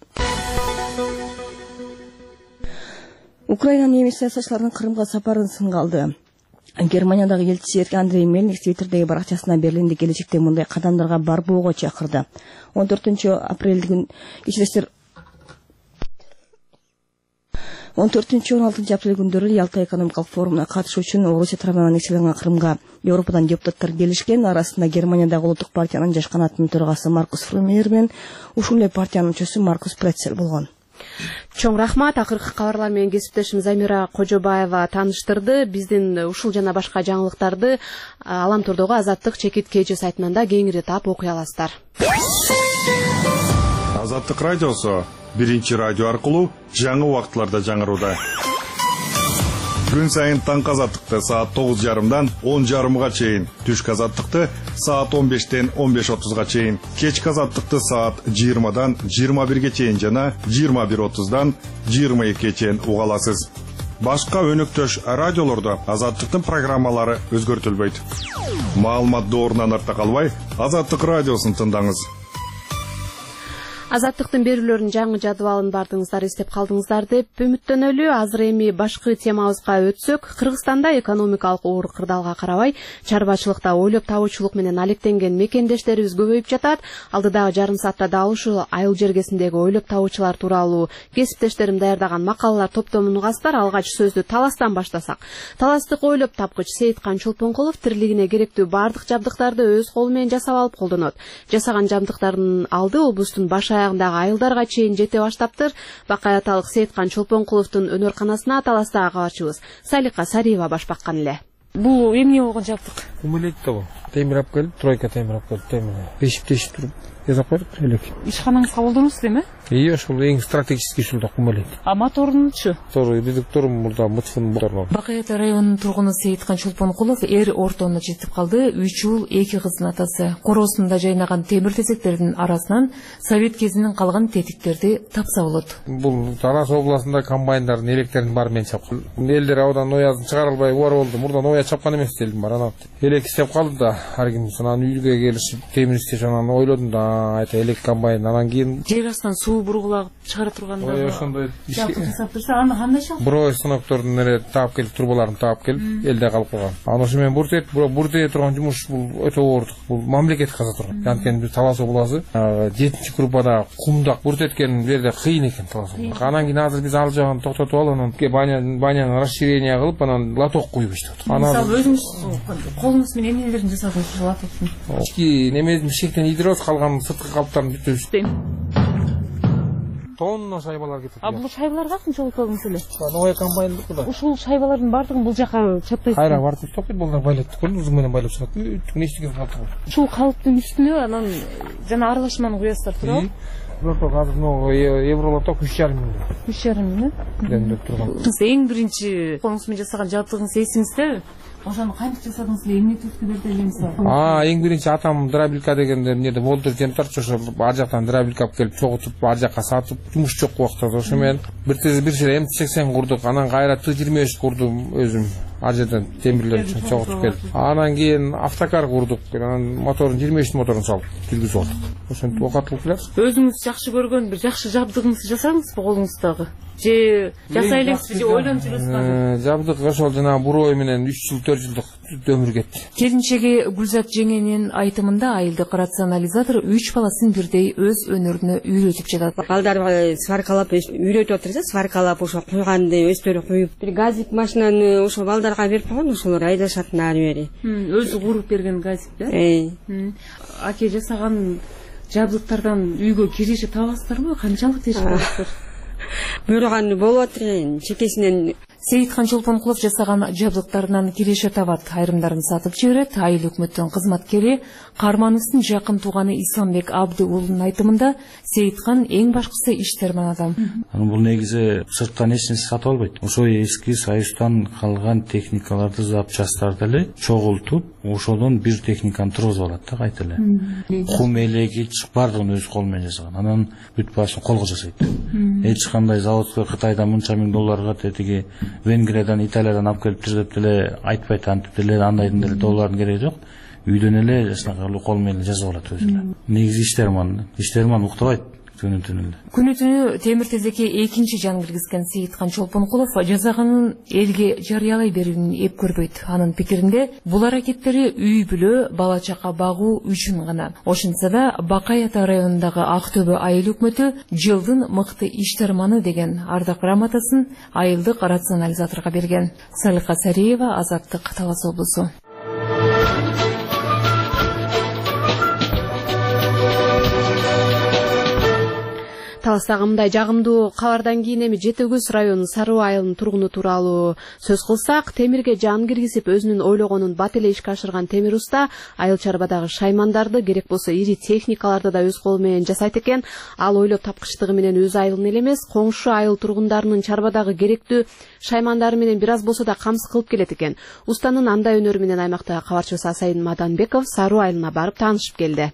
Speaker 4: Украинанын немис саясатчыларынын Крымга сапарын сынга алды. Германиядагы элчиси Андрей Мельник твиттердеги баракчасына Берлинде келечекте мындай кадамдарга барбоого чакырды. 14 апрелдин кечиресиздер 14-16 апрель күндөрү Ялта экономикалык форумуна катышуу үчүн Орусия тарабынан эселенген Крымга Европадан депутаттар келишкен. Арасында Германиядагы улуттук партиянын жаш канатынын төрагасы Маркус Фрумер менен ушул эле партиянын мүчөсү Маркус Прецел болгон.
Speaker 1: Чоң рахмат. Акыркы кабарлар менен кесиптешим Замира Кожобаева тааныштырды. Биздин ушул жана башка жаңылыктарды Аламтордогу Азаттык чекит KG сайтынан да кеңири таап окуй аласыздар.
Speaker 6: Азаттык радиосу биринчи радио аркылуу жаңы убакытларда жаңырууда. Күн сайын таңкы азаттыкты саат 9:30-дан 10:30-га чейин, түшкү азаттыкты саат 15-тен 15:30-га чейин, кечки азаттыкты саат 20-дан 21-ге чейин жана 21:30-дан 22-ге чейин уга аласыз. Башка өнөктөш радиолордо Азаттыктын программалары өзгөртүлбөйт. Маалымат доорунан артта калбай, Азаттык радиосун тыңдаңыз.
Speaker 1: Азаттыктын берүүлөрүнүн жаңы жадыбалын бардыңыздар, эстеп калдыңыздар деп үмүттөнөлү. Азыр эми башкы темабызга өтсөк, Кыргызстанда экономикалык оор кырдаалга карабай, чарбачылыкта ойлоп табуучулук менен алектенген мекендештерибиз көбөйүп жатат. Алдыдагы жарым саатта да ушул айыл жергесиндеги ойлоп табуучулар тууралуу кесиптештерим даярдаган макалалар топтомун угасыздар. Алгач сөздү Таластан баштасак. Таластык ойлоп тапкыч Сейиткан Чолпонкулов тирилигине керектүү бардык жабдыктарды өз колу менен жасап алып колдонот. Жасаган жабдыктардын алды облустун баш аягындагы айылдарга чейин жете баштаптыр. Бакай аталык Сейиткан Чолпонкуловдун өнөр-канасына Таластагы кабарчыбыз Салика Сариева баш баккан эле.
Speaker 20: Бул эмне болгон жабдык?
Speaker 3: Умелейт да бул. Темир алып келип, тройка темир алып келип, темир. Бешип туруп жасап койдук элек.
Speaker 20: Ишканаңыз кабылдыңыз деме?
Speaker 3: Ошол эң стратегический ушулда умелейт.
Speaker 20: А моторунчу?
Speaker 3: Редуктору мурда мутфун мотору.
Speaker 21: Бакай ата районунун тургуну Сейиткан Чолпонкулов ортону жетип калды. 3 жыл 2 кыздын атасы. Коросунда жайнаган темир тезектердин арасынан совет кезинен калган тетиктерди тапса болот.
Speaker 3: Бул Тарас областында комбайндардын электерин баары менен чапкан. Элдер абдан ноязын чыгара албай оор болду. Мурда ноя чапкан эмес делдим бар. Ана элек иштеп калды да, ар ким анан үйгө келишип темир иштеш, анан ойлодум да, айта элек комбайн, анан кийин
Speaker 20: жер астынан суу бургулагып чыгара турганда.
Speaker 3: Ошондой
Speaker 20: жасап турса, аны кандай чак?
Speaker 3: Бирөө станоктордун эле таап келип, турбаларын таап келип, элде калып калган. Аны ошо менен буртет турган жумуш бул өтө оор. Бул мамлекет каза турган. Анткени биз Талас областы 7-чи группада кумдак буртеткен жерде кыйын экен Талас. Анан кийин азыр биз ал жагын токтотуп алып, анан баняны расширение кылып, анан лоток куюп иштеп атат.
Speaker 20: Мисалы өзүңүз колуңуз менен эмнелерин жасадыңыз лотоктун?
Speaker 3: Ички немедин шектен идроз калган сырткы калыптарын бүтөбүз. Тонна шайбалар кетет.
Speaker 20: А бул шайбаларга канчалык болгон эле?
Speaker 3: Новый комбайндык да.
Speaker 20: Ушул шайбалардын бардыгын бул жака чаппайсыз.
Speaker 3: Кайра бартып топпойт, булар байлап коюп, узун менен байлап чыгат. Нештеге калды.
Speaker 20: Ушул калыптын үстүнө анан жана аралашманы куясыздар, туурабы?
Speaker 3: Лоток азыр евролоток 3,5 миң.
Speaker 20: 3,5 миң?
Speaker 3: Дендеп турган.
Speaker 20: Сиз эң биринчи колуңуз менен жасаган жабдыгыңыз эсиңиздеби? Ошону кантип жасадыңыз эле, эмне түрткү берди элемиз?
Speaker 3: Эң биринчи атам дробилка дегенде эмнеде болду, жемтарчы ошо ар жактан дробилка алып келип чогутуп, ар жакка сатып, жумуш жок убакта ошо менен бир шере М80 курдук, анан кайра Т25 курдум өзүм. Ар жерден темирлер үчүн чогутуп келип. Анан кийин автокар курдук, анан моторун 23 моторун салып, жүргүзүп алдык. Ошентип окатылып келебиз.
Speaker 20: Өзүңүз жакшы көргөн бир жакшы жабдыгыңызды жасаңызбы колуңуздагы? Же жасай элеңизби, же ойлонуп жүрөсүзбү?
Speaker 3: Жабдык ошол жана бурой менен 3 жыл 4 жылдык өмүр кетти.
Speaker 21: Келинчеги Гүлзат жеңенин айтымында айылдык рационализатор 3 баласын бирдей өз өнөрүнө үйрөтүп жатат.
Speaker 22: Балдар сваркалап үйрөтүп отурса, сваркалап ошо куйганды өздөрү куюп, бир газик машинаны ошо балдарга берип койгон, ошолор айдашат ары бери.
Speaker 20: Өзү куруп берген газик да? Аке жасаган жабдыктардан үйгө киреше табасыздарбы? Канчалык тешип аласыздар?
Speaker 22: Буйруганы болуп атыр, чекесинен.
Speaker 21: Сейиткан Чолпонкулов жасаган жабдыктарынан киреше табат, айрымдарын сатып жиберет. Айыл өкмөттүн кызматкери Кармановдун жакын тууганы Исламбек Абды уулунун айтымында Сейиткан эң башкысы иштерман адам.
Speaker 23: Бул негизи сырттан эч нерсе сатып албайт. Ошо эски Союздан калган техникаларды, запчасттарды эле чогултуп, ошодон бир техниканы тургузуп алат да кайта эле. Кум элеги бардыгын өз колу менен жасаган. Анан бүт башын колго жасайт. Эч кандай заводской Кытайдан мынча миң долларга тетиги Венгриядан, Италиядан алып келип деп деле айтпайт, антип деле андайдын деле доллардын кереги жок. Үйдөн эле ушундай кол менен жасап алат өзү. Негизи иштерман уктабайт күнү-түнү.
Speaker 21: Күнү-түнү темир тезекке экинчи жан киргизген Сейиткан Чолпонкулов жазаганын элге жарыялай берүүнүн эп көрбөйт. Анын пикиринде бул аракеттери үй бүлө, бала чака багуу үчүн гана. Ошентсе да Бакай ата районундагы Актөбө айыл өкмөтү жылдын мыкты иштерманы деген ардак грамотасын айылдык рационализаторго берген. Салика Сариева, Азаттык, Талас облусу.
Speaker 1: Таластагы мындай жагымдуу кабардан кийин эми Жети Көз районунун Саруу айылынын тургуну тууралуу сөз кылсак, темирге жан киргизип өзүнүн ойлогонун бат эле ишке ашырган темир уста айыл чарбадагы шаймандарды, керек болсо ири техникаларды да өз колу менен жасайт экен. Ал ойлоп тапкычтыгы менен өз айылын эле эмес, коңшу айыл тургундарынын чарбадагы керектүү шаймандары менен бир аз болсо да камсыз кылып келет экен. Устанын андай өнөрү менен аймактагы кабарчыбыз Асайын Маданбеков Саруу айылына барып таанышып келди.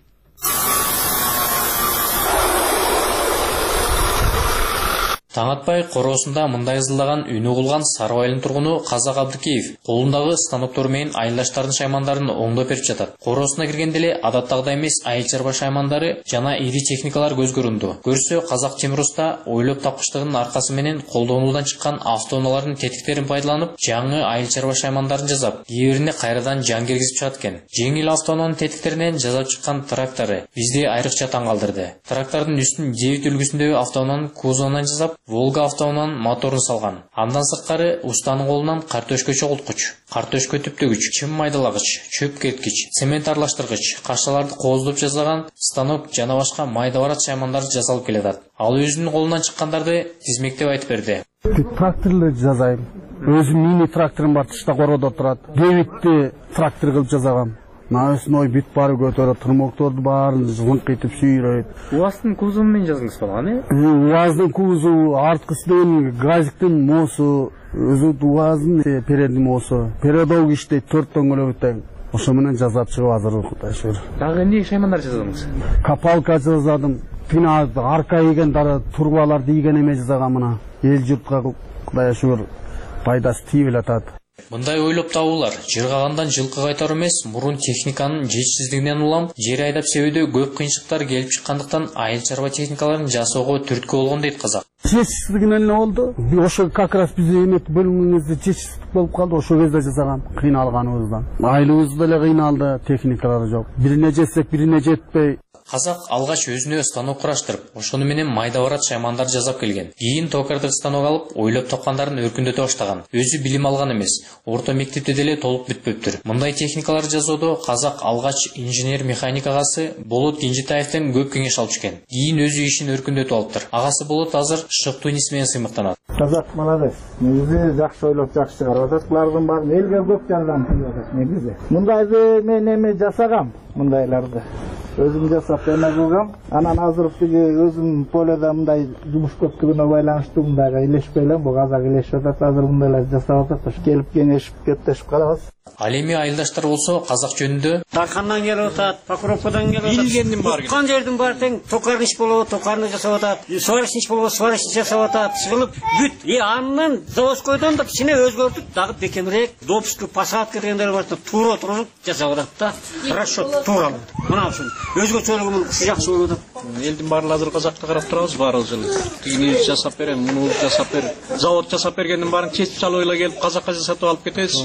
Speaker 2: Таң атпай короосунда мындай ызылдаган үнү кулган Саруу айылынын тургуну Казак Абдыкеев колундагы станоктор менен айылдаштардын шаймандарын оңдоп берип жатат. Короосуна киргенде эле адаттагыдай эмес айыл чарба шаймандары жана ири техникалар көз көрүндү. Көрсө Казак темир уста ойлоп тапкычтыгынын аркасы менен колдонуудан чыккан автоунаалардын тетиктерин пайдаланып, жаңы айыл чарба шаймандарын жасап, кээ бирине кайрадан жан киргизип чыгат экен. Жеңил автоунаанын тетиктеринен жасап чыккан трактору бизди айрыкча таң калтырды. Трактордун үстүн дебит үлгүсүндөгү автоунаанын кузовунан жасап, Волга автоунаанын моторун салган. Андан сырткары устанын колунан картөшкө чогулткуч, картөшкө түптөгүч, чым майдалагыч, чөп керткич, цемент аралаштыргыч, кашаларды кооздоп жасаган станок жана башка майда барат шаймандар жасалып келатат. Ал өзүнүн колунан чыккандарды тизмектеп айтып берди.
Speaker 8: Тракторлы жасайм. Өзүм мини тракторум бар, тышта короодо турат. Дебитти трактор кылып жасагам. Наосной бүт бары көтөрөт, турмокторду баарын зыңкытып сүйрөйт.
Speaker 14: УАЗдын кузову менен жаздыңыз болгон,
Speaker 8: УАЗдын кузову, арткысынан газиктин моосу, өзү УАЗдын передин моосу. Передок иштейт 4 дөңгөлөк тең. Ошо менен жасап чыгып азыр Кудай шүгүр.
Speaker 14: Дагы эмне шаймандар жасадыңыз?
Speaker 8: Капалка жасадым. Пина арка ийген дары турбаларды ийген эме жасагам мына. Эл журтка Кудай шүгүр пайдасы тийип атат.
Speaker 2: Мындай ойлоп табуулар жыргагандан жылкы кайтаруу эмес, мурун техниканын жетишсиздигинен улам жер айдап себүүдө көп кыйынчылыктар келип чыккандыктан айыл чарба техникаларын жасоого түрткү болгон дейт Казак.
Speaker 8: Жетишсиздигинен эмне болду? Ошо как раз биз эмет бөлүнгөндө жетишсиздик болуп калды. Ошо кезде жасагам, кыйналганыбыздан. Айылыбыз деле кыйналды, техникалар жок. Бирине жетсек, бирине жетпей.
Speaker 2: Казак алгач өзүнө станок кураштырып, ошону менен майда барат шаймандар жасап келген. Кийин токардык станок алып, ойлоп тапкандарын өркүндөтө баштаган. Өзү билим алган эмес, орто мектепте деле толук бүтпөптүр. Мындай техникалар жасоодо Казак алгач инженер-механик агасы Болот Кенжетаевден көп кеңеш алып чыккен. Кийин өзү ишин өркүндөтүп алыптыр. Агасы Болот азыр Шык Тунис менен сыймыктанат.
Speaker 9: Казак молодец. Негизи жакшы ойлоп жакшы чыгарып атат. Булардын баарын элге көп жардам берип атат негизи. Мындайды мен эме жасагам, мындайларды. Өзүм жасап эме кылгам. Анан азыр тиги өзүм поледа мындай жумуш көптүгүнө байланыштуу мындайга илешпей элем, бул Казак илешип атат, азыр мындайлар жасап атат. Келип кеңешип кептешип калабыз.
Speaker 2: Ал эми айылдаштар болсо Казак жөнүндө
Speaker 24: Тархандан келип атат, Покровкадан келип атат. Билгендин баары. Уккан жердин баары тең токарный иш болобу, токарный жасап атат. Сварочный иш болобу, сварочный жасап атат. Чыгылып бүт. Андан заводскойдон да кичине өзгөртүп, дагы бекемирээк, допуск посадка дегендер бар, туура туруп жасап атат да. Хорошо, туура. Мына ушун өзгөчөлүгү ушул жакшы болуп атат.
Speaker 25: Элдин баары азыр Казакты карап турабыз баары жылы. Тигини жасап берем, муну жасап бер. Завод жасап бергендин баарын чечип салып эле келип Казакка жасатып алып кетебиз.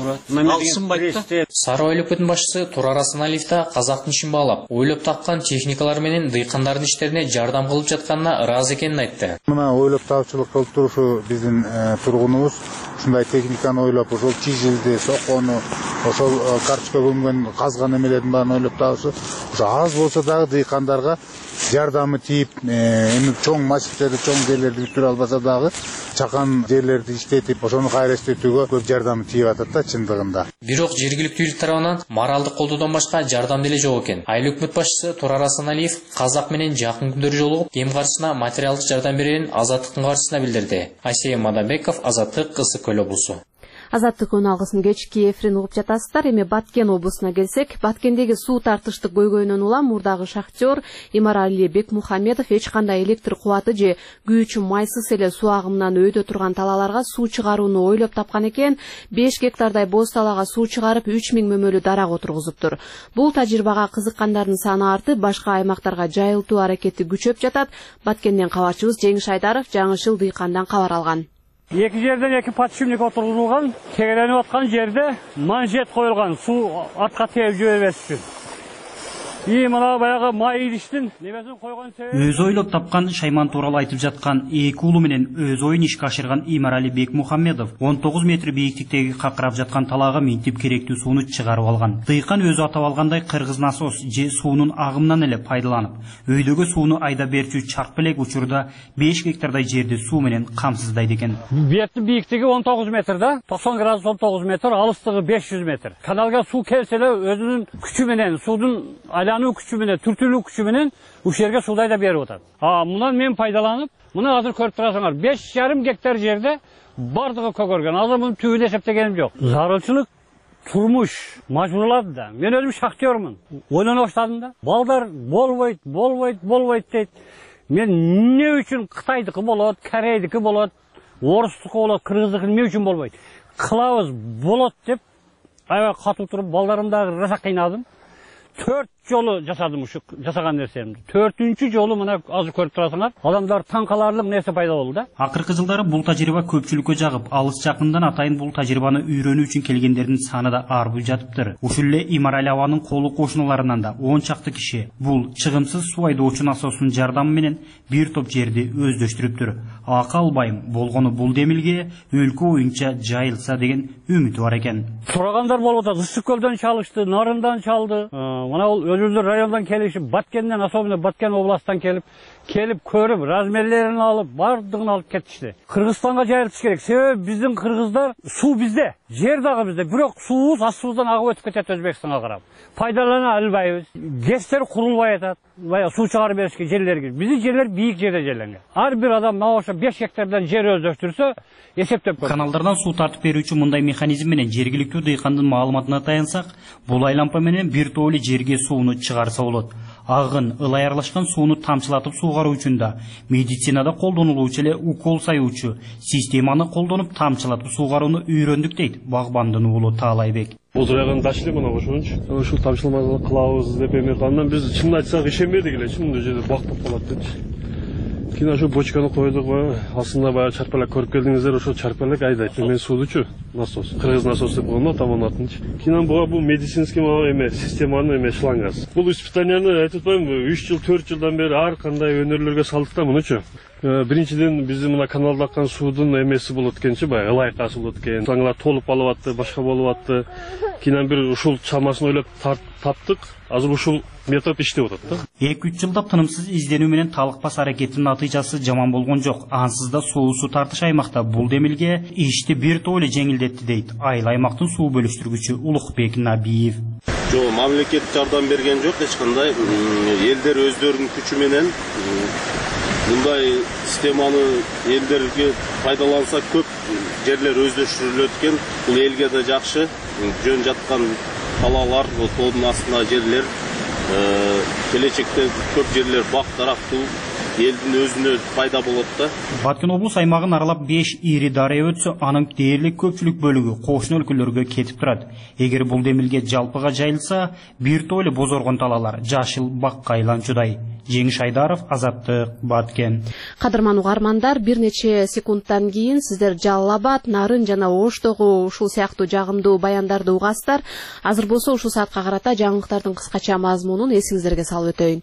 Speaker 2: Саруу айыл өкмөтүнүн башчысы Турар Асаналиев да Казактын ишин баалап, ойлоп тапкан техникалар менен дыйкандардын иштерине жардам кылып жатканына ыраазы экенин айтты.
Speaker 26: Мына ойлоп таапчылык кылып турушу биздин тургунубуз ушундай техниканы ойлоп, ошол чижилди, соккону, ошол карточка көмгөн казган эмелердин баарын ойлоп табышы, ошо аз болсо дагы дыйкандарга жардамы тийип, эми чоң массивдерди, чоң жерлерди бүтүрө албаса дагы чакан жерлерди иштетип, ошону кайра иштетүүгө көп жардамы тийип атат да чындыгында.
Speaker 2: Бирок жергиликтүүлүк тарабынан моралдык колдоодон башка жардам деле жок экен. Айыл өкмөт башчысы Турар Асаналиев Казак менен жакын күндөрү жолугуп, кем каржысына материалдык жардам берерин Азаттыктын каржысына билдирди. Асайын Маданбеков, Азаттык, Ысык Көл облусу.
Speaker 1: Азаттык үналгысынын кечки эфирин угуп жатасыздар. Эми Баткен облусуна келсек, Баткендеги суу тартыштык көйгөйүнөн улам мурдагы шахтер Имарали Бекмухамедов эч кандай электр кубаты же күйүүчү майсыз эле суу агымынан өйдө турган талааларга суу чыгарууну ойлоп тапкан экен. 5 гектардай боз талаага суу чыгарып 3000 мөмөлүү дарак отургузуптур. Бул тажрыйбага кызыккандардын саны артып, башка аймактарга жайылтуу аракети күчөп жатат. Баткенден кабарчыбыз Жеңиш Айдаров жаңы жыл дыйкандан кабар алган.
Speaker 27: Эки жерден эки подшипник отурулган, тегеленип аткан жерде манжет коюлган, суу атка тээп жибербес үчүн. мына баягы май идиштин немесин койгон себеби
Speaker 7: өз ойлоп тапкан шайман тууралуу айтып жаткан эки уулу менен өз оюн ишке ашырган Имарали Бекмухаммедов 19 метр бийиктиктеги какырап жаткан талаага минтип керектүү сууну чыгарып алган. Дыйкан өзү атап алгандай кыргыз насос же суунун агымынан эле пайдаланып, өйдөгө сууну айда берчү чарп элек учурда 5 гектардай жерди суу менен камсыздайт экен.
Speaker 27: Беттин бийиктиги 19 метр да, 90 градус 19 метр, алыстыгы 500 метр. Каналга суу келсе эле өзүнүн күчү менен, суудун айлануу күчү менен, түртүлүү күчү менен ушул жерге суудай да берип атат. Мундан мен пайдаланып, муну азыр көрүп турасыңар, 5,5 гектар жерде бардыгы көгөргөн. Азыр муну түбүн эсептегеним жок. Зарылчылык турмуш мажбурлады да. Мен өзүм шахтёрмун. Ойлоно баштадым да. Балдар болбойт дейт. Мен эмне үчүн Кытайдыкы болот, Корейдики болот, орустуку болот, кыргыздыкы эмне үчүн болбойт? Кылабыз болот деп аябай катуу туруп балдарымды ыраса кыйнадым. 4 жолу жасадым ушу жасаган нерсемди. 4-үнчү жолу мына азыр көрүп турасыңар, адамдар таң каларлык нерсе пайда болду да.
Speaker 7: Акыркы жылдары бул тажрыйба көпчүлүккө жагып, алыс жакындан атайын бул тажрыйбаны үйрөнүү үчүн келгендердин саны да арбый жатыптыр. Ушул эле Имарали абанын колу кошуналарынан да 10 чакты киши бул чыгымсыз суу айдоочу насостун жардамы менен бир топ жерди өздөштүрүптүр. Акы албайм болгону бул демилге өлкө боюнча жайылса деген үмүтү бар экен.
Speaker 27: Сурагандар болуп атат, Ысык көлдөн чалышты, Нарындан чалды. Мына өзүлдүр райондон келишип, Баткенден, особенно Баткен областан келип көрүп, размерлерин алып, бардыгын алып кетишти. Кыргызстанга жайылтыш керек. Себеби биздин кыргыздар суу бизде, жер дагы бизде, бирок суубуз астыбыздан агып өтүп кетет Өзбекстанга карап. Пайдалана албайбыз. ГЭСтер курулбай атат. Бая суу чыгарып беришке жерлерге. Биздин жерлер бийик жерде жерленген. Ар бир адам мына ошо 5 гектардан жер өздөштүрсө, эсептеп көр.
Speaker 7: Каналдардан суу тартып берүүчү мындай механизм менен жергиликтүү дыйкандын маалыматына таянсак, бул айлампа менен бир топ эле жерге сууну чыгарса болот. Агын, ылай аралашкан сууну тамчылатып суугаруу үчүн да медицинада колдонулуучу эле укол саюучу системаны колдонуп тамчылатып суугарууну үйрөндүк дейт Багбандын уулу Таалайбек.
Speaker 11: Озураган дашли мына ошончу. Ушул тамчыламаны кылабыз деп эметкандан биз чынын айтсак ишенбедик эле, мындай жерде бак болуп калат депчи. Кийин ошо бочканы койдук, астында баягы чарпалак көрүп келдиңиздер, ошо чарпалак айдайт. Мен суудучу насос, кыргыз насос деп койгондо таман атынчы. Кийин бул медицинский системанын шлангасы. Бул испытанияны айтып атпаймынбы, 3 жыл, 4 жылдан бери ар кандай өнөрлөргө салдык да мунучу. Биринчиден биздин мына каналда аккан суудун эмеси болот экенчи, баягы ылайкасы болот экен. Саңлар толуп калып атты, башка болуп атты. Кийин бир ушул чамасын ойлоп таптык. Азыр ушул метод иштеп атат да.
Speaker 7: 2-3 жылдап тынымсыз изденүү менен талыкпас аракеттин натыйжасы жаман болгон жок. Ансыз да суу тартыш аймакта бул демилге ишти бир топ эле жеңилдетти дейт Айыл аймактын суу бөлүштүргүчү Улукбек Набиев.
Speaker 12: Жок, мамлекет жардам берген жок, эч кандай. Элдер өздөрүнүн күчү менен мындай системаны элдерге пайдаланса көп жерлер өздөштүрүлөт экен. Бул элге да жакшы. Жөн жаткан талаалар, тоодун астына жерлер, келечекте көп жерлер бак дарактуу, элдин өзүнө пайда болот да.
Speaker 7: Баткен облус аймагын аралап 5 ири дарыя өтсө, анын дээрлик көпчүлүк бөлүгү кошуна өлкөлөргө кетип турат. Эгер бул демилге жалпыга жайылса, бир топ эле бозоргон талаалар жашыл бакка айланчудай. Жеңиш Айдаров, Азаттык, Баткен.
Speaker 1: Кадырман угармандар, бир нече секундтан кийин сиздер Жалал Абад, Нарын жана Оштогу ушул сыяктуу жагымдуу баяндарды угасыздар. Азыр болсо ушул саатка карата жаңылыктардын кыскача мазмунун эсиңиздерге салып өтөйүн.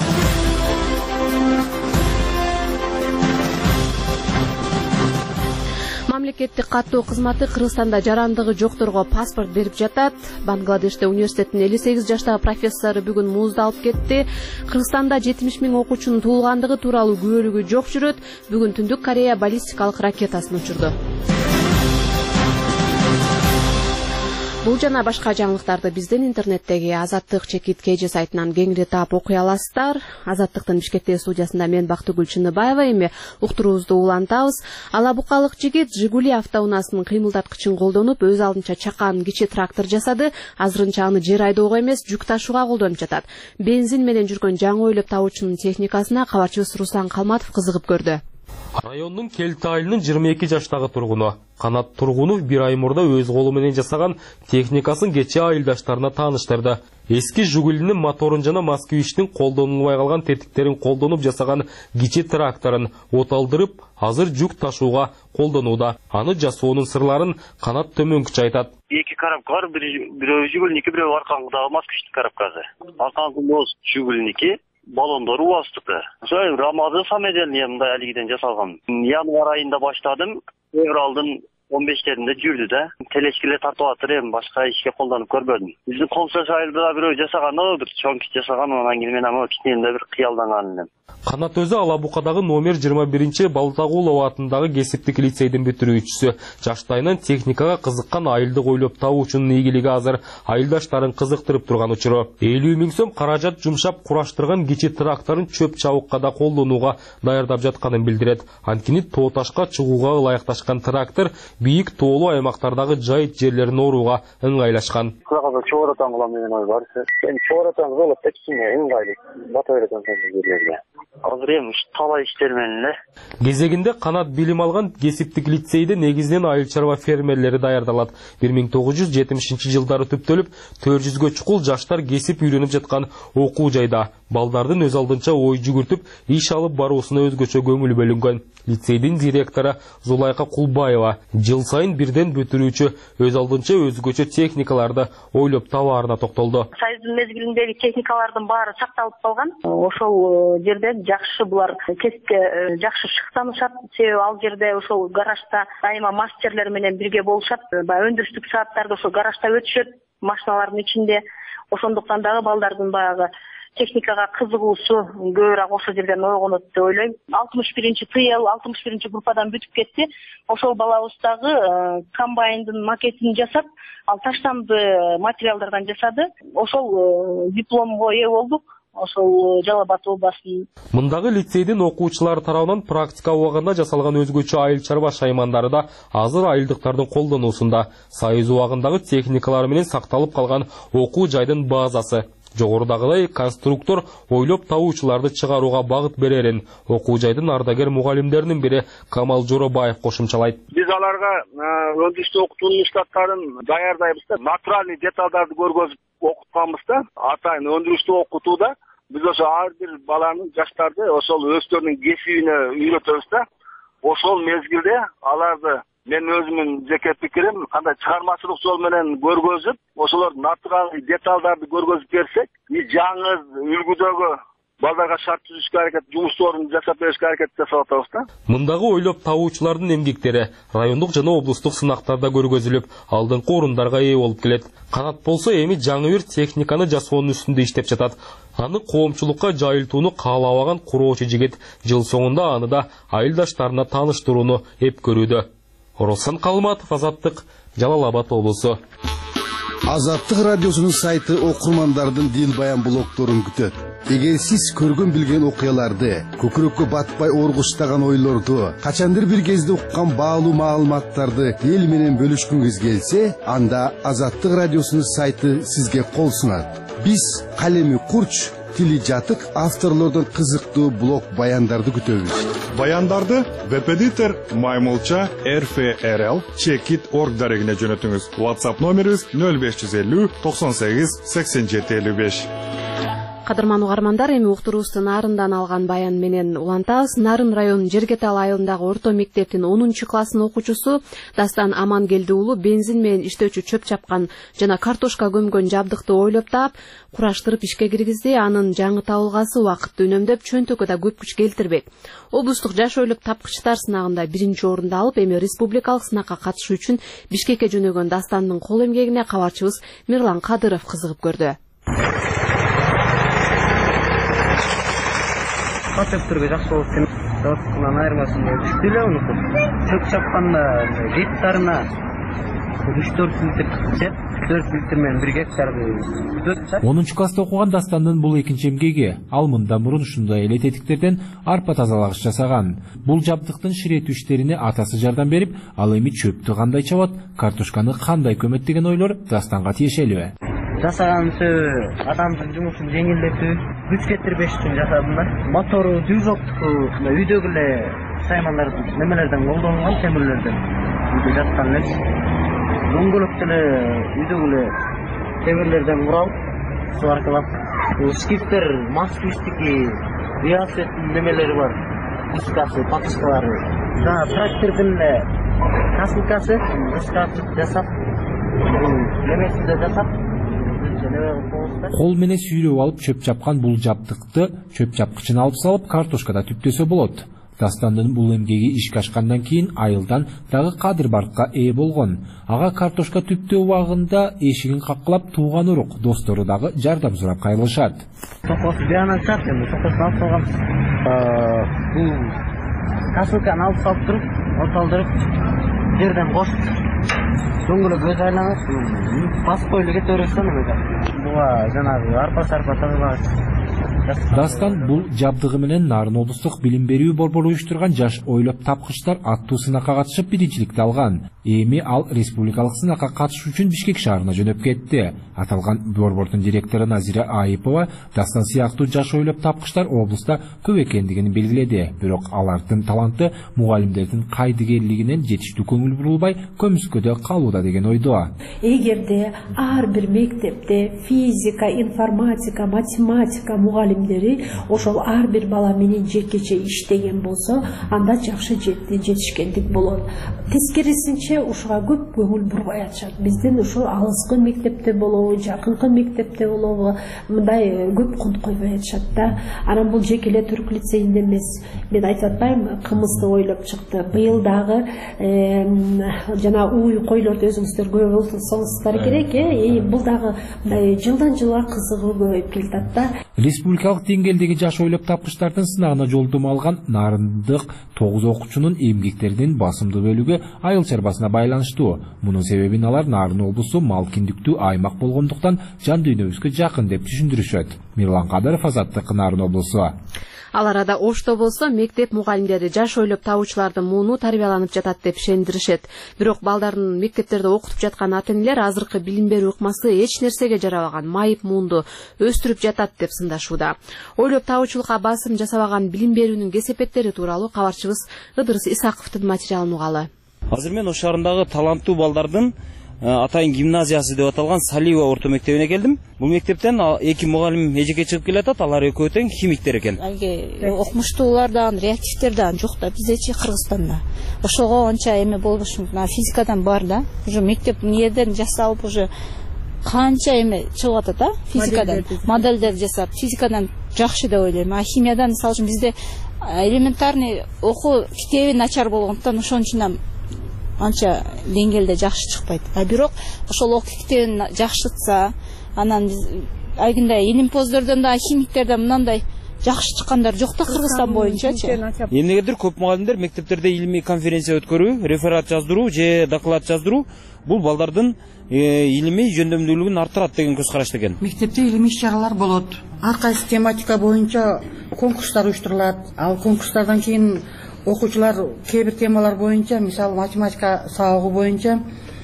Speaker 1: Мамлекеттик каттоо кызматы Кыргызстанда жарандыгы жокторго паспорт берип жатат. Бангладеште университеттин 58 жаштагы профессору бүгүн музду алып кетти. Кыргызстанда 70 000 окуучунун туулгандыгы тууралуу күбөлүгү жок жүрөт. Бүгүн Түндүк Корея баллистикалык ракетасын учурду. Бул жана башка жаңылыктарды биздин интернеттеги Азаттык _KG сайтынан кеңири таап окуй аласыздар. Азаттыктын Бишкектеги студиясында мен Бактыгүл Чыныбаева, эми уктуруубузду улантабыз. Алабукалык жигит Жигули автоунаасынын кыймылдаткычын колдонуп, өз алдынча чакан кичи трактор жасады. Азырынча аны жер айдоого эмес, жүк ташууга колдонуп жатат. Бензин менен жүргөн жаңы ойлоп табуучунун техникасына кабарчыбыз Руслан Калматов кызыгып көрдү.
Speaker 10: Районның Келті айылының 22 жаштағы тұрғыны Қанат Тұрғынов бір ай мұрда өз қолы менен жасаған техникасын кече айылдаштарына таныштырды. Eski Жигулинин моторун жана Москвичтин колдонулбай калган тетиктерин колдонуп жасаган кичи тракторун оталдырып, азыр жүк ташууга колдонууда. Аны жасоонун сырларын Канат Төмөнкүч айтат.
Speaker 13: Эки коробка бар, бирөө Жигулиники, бирөө аркаңгыдагы Москвичтин коробкасы. Аркаңгы моз Жигулиники, балондор убастыкы. Ошо Рамазан самоделие мындай алигиден жасалган. Январь айында баштадым, февралдын 15-леринде жүрдү да. Телешкилер тартып атыр, эми башка ишке колдонуп көрбөдүм. Биздин Колсош айылда бирөө жасаган, бир чоң кич жасаган, анан кийин мен аны кичинде бир кыялданган элем.
Speaker 10: Канат өзү Алабукадагы номер 21 Балтагулов атындагы кесиптик лицейдин бүтүрүүчүсү. Жаштайынан техникага кызыккан айылды ойлоп табуучунун ийгилиги азыр айылдаштарын кызыктырып турган учуру. 50 000 сом каражат жумшап кураштырган кичи тракторун чөп чабыкка да колдонууга даярдап жатканын билдирет. Анткени тоо ташка чыгууга ылайыкташкан трактор бийик тоолуу аймактардагы жайыт жерлерин орууга ыңгайлашкан.
Speaker 13: Чооротан кылам деген ой бар. Эми чооротан кылып кичине ыңгайлуу бата берген жерлерге. Азыр эми талай иштер менен эле.
Speaker 10: Кезегинде Канат билим алган кесиптик лицейде негизинен айыл чарба фермерлери даярдалат. 1970 жылдары түптөлүп, 400гө чукул жаштар кесип үйрөнүп жаткан окуу жайда балдардын өз алдынча ой жүгүртүп, иш алып баруусуна өзгөчө көңүл бөлүнгөн. Лицейдин директору Зулайка Кулбаева жыл сайын бирден бүтүрүүчү өз алдынча өзгөчө техникаларды ойлоп табаарына токтолду.
Speaker 15: Союздун мезгилиндеги техникалардын баары сакталып калган. Ошол жерде жакшы булар кесипке жакшы шыктанышат. Себеби ал жерде ошол гаражда дайыма мастерлер менен бирге болушат. Өндүрүштүк сааттарды ошол гаражда өтүшөт, машиналардын ичинде. Ошондуктан дагы балдардын баягы техникага кызыгуусу көбүрөөк ошол жерден ойгонот деп ойлойм. 61-тыл, 61 группадан бүтүп кетти. Ошол балабыз дагы комбайндын макетин жасап, ал таштанды материалдардан жасады. Ошол дипломго ээ болдук. Ошол Жалал Абад областынын.
Speaker 10: Мындагы лицейдин окуучулары тарабынан практика убагында жасалган өзгөчө айыл чарба шаймандары да азыр айылдыктардын колдонуусунда. Союз убагындагы техникалар менен сакталып калган окуу жайдын базасы. Жогорудагыдай конструктор ойлоп табуучуларды чыгарууга багыт берерин окуу жайдын ардагер мугалимдеринин бири Камал Жоробаев кошумчалайт.
Speaker 13: Биз аларга өндүрүштүү окутуунун устаттарын даярдайбыз да, натуральный деталдарды көргөзүп окутканбыз да. Атайын өндүрүштүү окутууда биз ошо ар бир баланы, жаштарды ошол өздөрүнүн кесибине үйрөтөбүз да. Ошол мезгилде аларды мен өзүмүн жеке пикирим, кандай чыгармачылык жол менен көргөзүп, ошолор натуралдуу деталдарды көргөзүп берсек, жаңы үлгүдөгү балдарга шарт түзүшкө аракет, жумуш ордун жасап беришке аракет жасап атабыз да.
Speaker 10: Мындагы ойлоп табуучулардын эмгектери райондук жана облустук сынактарда көргөзүлүп, алдыңкы орундарга ээ болуп келет. Канат болсо эми жаңы бир техниканы жасоонун үстүндө иштеп жатат. Аны коомчулукка жайылтууну каалабаган куроочу жигит жыл соңунда аны да айылдаштарына тааныштырууну эп көрүүдө. Руслан Калматов, Азаттык, Жалал Абад облусу.
Speaker 16: Азаттык радиосунун сайты окурмандардын дил баян блогторун күтөт. Эгер сиз көргөн билген окуяларды, көкүрөккө батпай оргуштаган ойлорду, качандыр бир кезде уккан баалуу маалыматтарды эл менен бөлүшкүңүз келсе, анда Азаттык радиосунун сайты сизге кол сунат. Биз калеми курч, тили жатык авторлордон кызыктуу блог баяндарды күтөбүз.
Speaker 6: Баяндарды веб-эдитор Маймылча RFRL Checkit.org дарегине жөнөтүңүз. WhatsApp номерибиз 0550 98 87 55.
Speaker 1: Кадырман угармандар, эми уктуруубузду Нарындан алган баян менен улантабыз. Нарын районунун Жергетал айылындагы орто мектептин 10 класстын окуучусу Дастан Амангелди уулу бензин менен иштөөчү чөп чапкан жана картошка көмгөн жабдыкты ойлоп таап, кураштырып ишке киргизди. Анын жаңы табылгасы убакытты үнөмдөп, чөнтөгкө да көп күч келтирбек. Облустук жашоолук тапкычтар сынагында 1-орунду алып, эми республикалык сынакка катышуу үчүн Бишкекке жөнөгөн Дастандын кол эмгегине кабарчыбыз Мирлан Кадыров кызыгып көрдү.
Speaker 17: Катыптырга жакшы болуп экен. Заводтан айырмасында түштү эле унуку. Чөп чапканда гектарына 3-4 литр менен 1 гектарды күтөт.
Speaker 18: 10 класста окуган Дастандын бул экинчи эмгеги. Ал мындан мурун ушундай эле тетиктерден арпа тазалагыч жасаган. Бул жабдыктын ширетүү иштерине атасы жардам берип, ал эми чөптү кандай чабат, картошканы кандай көмөт деген ойлор Дастанга тиешелүү.
Speaker 17: Жасаган сөбү адамдын жумушун жеңилдетүү, күч кетирбеш үчүн жасадым да. Мотору, движокту үйдөгү эле саймандар немелерден колдонгон, темирлерден. Үйдө жаткан эле. Дөңгөлөк деле үйдөгү эле темирлерден куралып, сваркалап, скифтер, мастуштики, виасет немелери бар. Дискасы, патышкалары. Жана трактордун эле касылкасы, дискасы жасап, немесинде жасап,
Speaker 18: кол менен сүйрөп алып чөп чапкан бул жабдыкты чөп чапкычына алып салып картошкада түптөсө болот. Дастандын бул эмгеги ишке ашкандан кийин айылдан дагы кадыр баркка ээ болгон. Ага картошка түптөө убагында эшигин каккылап тууган урук, достору дагы жардам сурап кайрылышат.
Speaker 17: Сокос бияна чап, сокос алып салган. Бул касылканы алып салып туруп, оталдырып, жерден кошуп, дөңгөлөк өз айланып, бас койлу кете бересен өзү. Буга жанагы арпа тагыбагыз.
Speaker 18: Дастан бул жабдыгы менен Нарын облустук билим берүү борбору уюштурган жаш ойлоп тапкычтар аттуу сынакка катышып биринчиликти алган. Эми ал республикалык сынакка катышуу үчүн Бишкек шаарына жөнөп кетти. Аталган борбордун директору Назира Айыпова Дастан сыяктуу жаш ойлоп тапкычтар облуста көп экендигин белгиледи. Бирок алардын таланты мугалимдердин кайдыгерлигинен жетиштүү көңүл бурулбай көмүскөдө калууда деген ойдо.
Speaker 3: Эгерде ар бир мектепте физика, информатика, математика мугалимдери ошол ар бир бала менен жекече иштеген болсо, анда жакшы жетишкендик болот. Тескерисинче ушуга көп көңүл бурбай атышат. Биздин ушул алыскы мектепте болобу, жакынкы мектепте болобу, мындай көп конт койбой атышат да. Анан бул жеке эле Түрк лицейинде эмес. Мен айтып атпайм, кымызды ойлоп чыкты. Быйыл дагы жана уй койлорду өзүңүздөр көп болсоңуздар керек, бул дагы жылдан жылга кызыгуу көбөйүп келатат да.
Speaker 18: Республикалык деңгээлдеги жаш ойлоп тапкычтардын сынагына жолдомо алган нарындык 9 окуучунун эмгектеринин басымдуу бөлүгү айыл чарбасына байланыштуу. Мунун себебин алар Нарын облусу мал киндиктүү аймак болгондуктан жан дүйнөбүзгө жакын деп түшүндүрүшөт. Мирлан Кадыров, Азаттык, Нарын облусу.
Speaker 1: Ал арада Ошто болсо мектеп мугалимдери жаш ойлоп табуучуларды муну тарбияланып жатат деп ишендиришет. Бирок балдарын мектептерде окутуп жаткан ата-энелер азыркы билим берүү ыкмасы эч нерсеге жарабаган майып муунду өстүрүп жатат деп сындашууда. Ойлоп табуучулукка басым жасабаган билим берүүнүн кесепеттери тууралуу кабарчыбыз Ыдырыс Исаковдун материалын угалы.
Speaker 4: Азыр мен Ош шаарындагы таланттуу балдардын Атайын гимназиясы деп аталган Салиева орто мектебине келдим. Бул мектептен 2 мугалим эжеке чыгып келатат, алар экөө тең химиктер экен.
Speaker 5: Окумуштуулардан, реактивтерден жок да, биздечи Кыргызстанда. Ошого анча эме болбуш, физикадан бар да. Уже мектеп ниеден жасалып уже канча эме чыгып атат да, физикадан. Модельдер жасап, физикадан жакшы деп ойлойм. А химиядан мисалы үчүн бизде элементарный окуу китеби начар болгондуктан ошончун анча деңгээлде жакшы чыкпайт. А бирок ошол окуу китебин жакшытса, анан биз айгындай илимпоздордон да, химиктерден мындай жакшы чыккандар жок да Кыргызстан боюнчачы.
Speaker 4: Эмнегедир көп мугалимдер мектептерде илимий конференция өткөрүү, реферат жаздыруу же доклад жаздыруу бул балдардын илимий жөндөмдүүлүгүн арттырат деген көз карашта экен.
Speaker 19: Мектепте илимий иш-чаралар болот. Ар кайсы тематика боюнча конкурстар уюштурулат. Ал конкурстардан кийин окуучулар кээ бир темалар боюнча, мисалы математика сабагы боюнча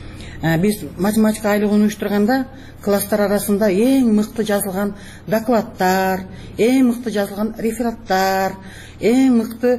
Speaker 19: биз математика айлыгын уюштурганда класстар арасында эң мыкты жазылган докладдар, эң мыкты жазылган рефераттар, эң мыкты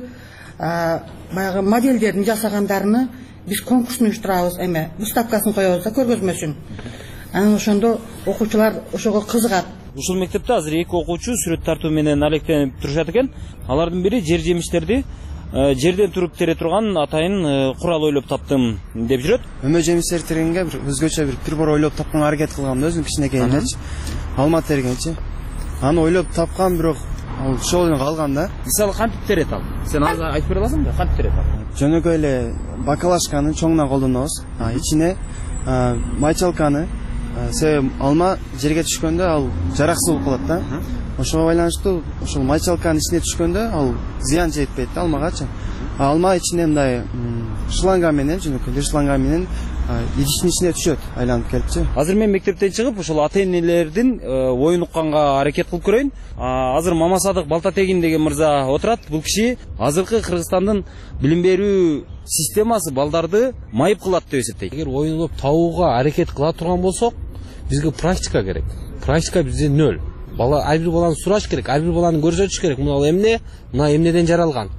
Speaker 19: баягы модельдерин жасагандарны биз конкурсын уюштурабыз, эме выставкасын коебуз да көргөзмө үчүн. Анан ошондо окуучулар ошого кызыгат.
Speaker 4: Ушул мектепте азыр 2 окуучу сүрөт тартуу менен алектенип турушат экен. Алардын бири жер жемиштерди жерден туруп тере турган атайын курал ойлоп таптым деп жүрөт.
Speaker 20: Өмө жемиштерди тергенге бир өзгөчө бир прибор ойлоп тапканга аракет кылгам да, өзүм кичинекейинчи. Алма тергенчи. Аны ойлоп тапкан, бирок ал ошол эле калган да.
Speaker 4: Мисалы кантип терет ал? Сен азыр айтып бере аласың да, кантип терет ал?
Speaker 20: Жөнөкөй эле бакалашканы чоңунан колдонобуз. Ичине мочалканы, себеби алма жерге түшкөндө ал жараксыз болуп калат да. Ошого байланыштуу ошол мочалканын ичине түшкөндө ал зыян жетпейт да алмагачы. Алма ичине мындай шланга менен, жөнөкөй шланга менен идиштин ичине түшөт, айланып келипчи.
Speaker 4: Азыр мен мектептен чыгып ошол ата-энелердин оюн укканга аракет кылып көрөйүн. Азыр Мамасадык Балтатегин деген мырза отурат. Бул киши азыркы Кыргызстандын билим берүү системасы балдарды майып кылат деп эсептейт.
Speaker 22: Эгер оюнуп табууга аракет кыла турган болсок, бизге практика керек. Практика бизде нөл. Бала ар бир баланы сураш керек, ар бир баланы көрсөтүш керек. Мына эмне, мына эмнеден жаралган.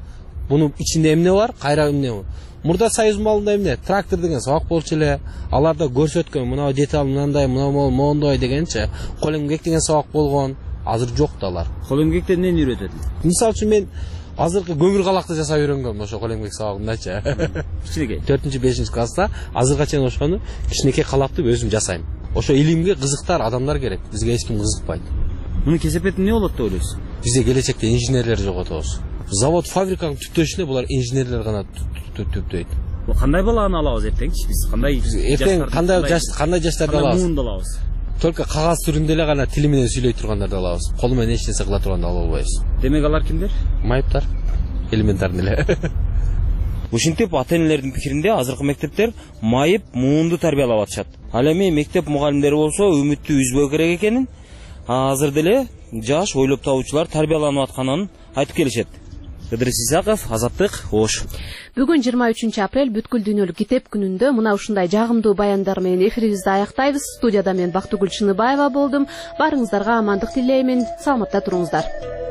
Speaker 22: Бунун ичинде эмне бар, кайра эмне бар. Мурда Союз малында эмне? Трактор деген сабак болчу эле. Аларда көрсөткөн мына деталь мынандай, моундай дегенче, кол эмгек деген сабак болгон. Азыр жок да алар.
Speaker 4: Кол эмгекте эмнени үйрөтөт?
Speaker 22: Мисалы үчүн мен азыркы көмүр калакты жасап үйрөнгөм ошо кол эмгек сабагындачы.
Speaker 4: Кичинекей
Speaker 22: 4-5 класста азырга чейин ошону кичинекей калакты өзүм жасайм. Ошо илимге кызыктар адамдар керек. Бизге эч ким кызыкпайт.
Speaker 4: Мунун кесепети эмне болот деп ойлойсуз?
Speaker 22: Бизде келечекте инженерлер жоготобуз. Завод, фабриканын түптөшүнө булар инженерлер гана түптөйт.
Speaker 4: Кандай баланы алабыз эртеңчи? Биз кандай
Speaker 22: эртең кандай жаштарды алабыз?
Speaker 4: Муунду алабыз.
Speaker 22: Только кагаз түрүндө эле гана тили менен сүйлөй тургандарды алабыз. Колу менен эч нерсе кыла турганды ала албайбыз.
Speaker 4: Демек алар кимдер?
Speaker 22: Майыптар. Элементарный эле.
Speaker 4: Ушинтип ата-энелердин пикиринде азыркы мектептер майып, муунду тарбиялап атышат. Ал эми мектеп мугалимдери болсо үмүттү үзбөө керек экенин, азыр деле жаш ойлоп табуучулар тарбияланып атканын айтып келишет. Ыдырыс Исаков, Азаттык, Ош.
Speaker 1: Бүгүн 23 апрель бүткүл дүйнөлүк китеп күнүндө мына ушундай жагымдуу баяндар менен эфирибизди аяктайбыз. Студияда мен Бактыгүл Чыныбаева болдум. Барыңыздарга амандык тилеймин. Саламатта туруңуздар.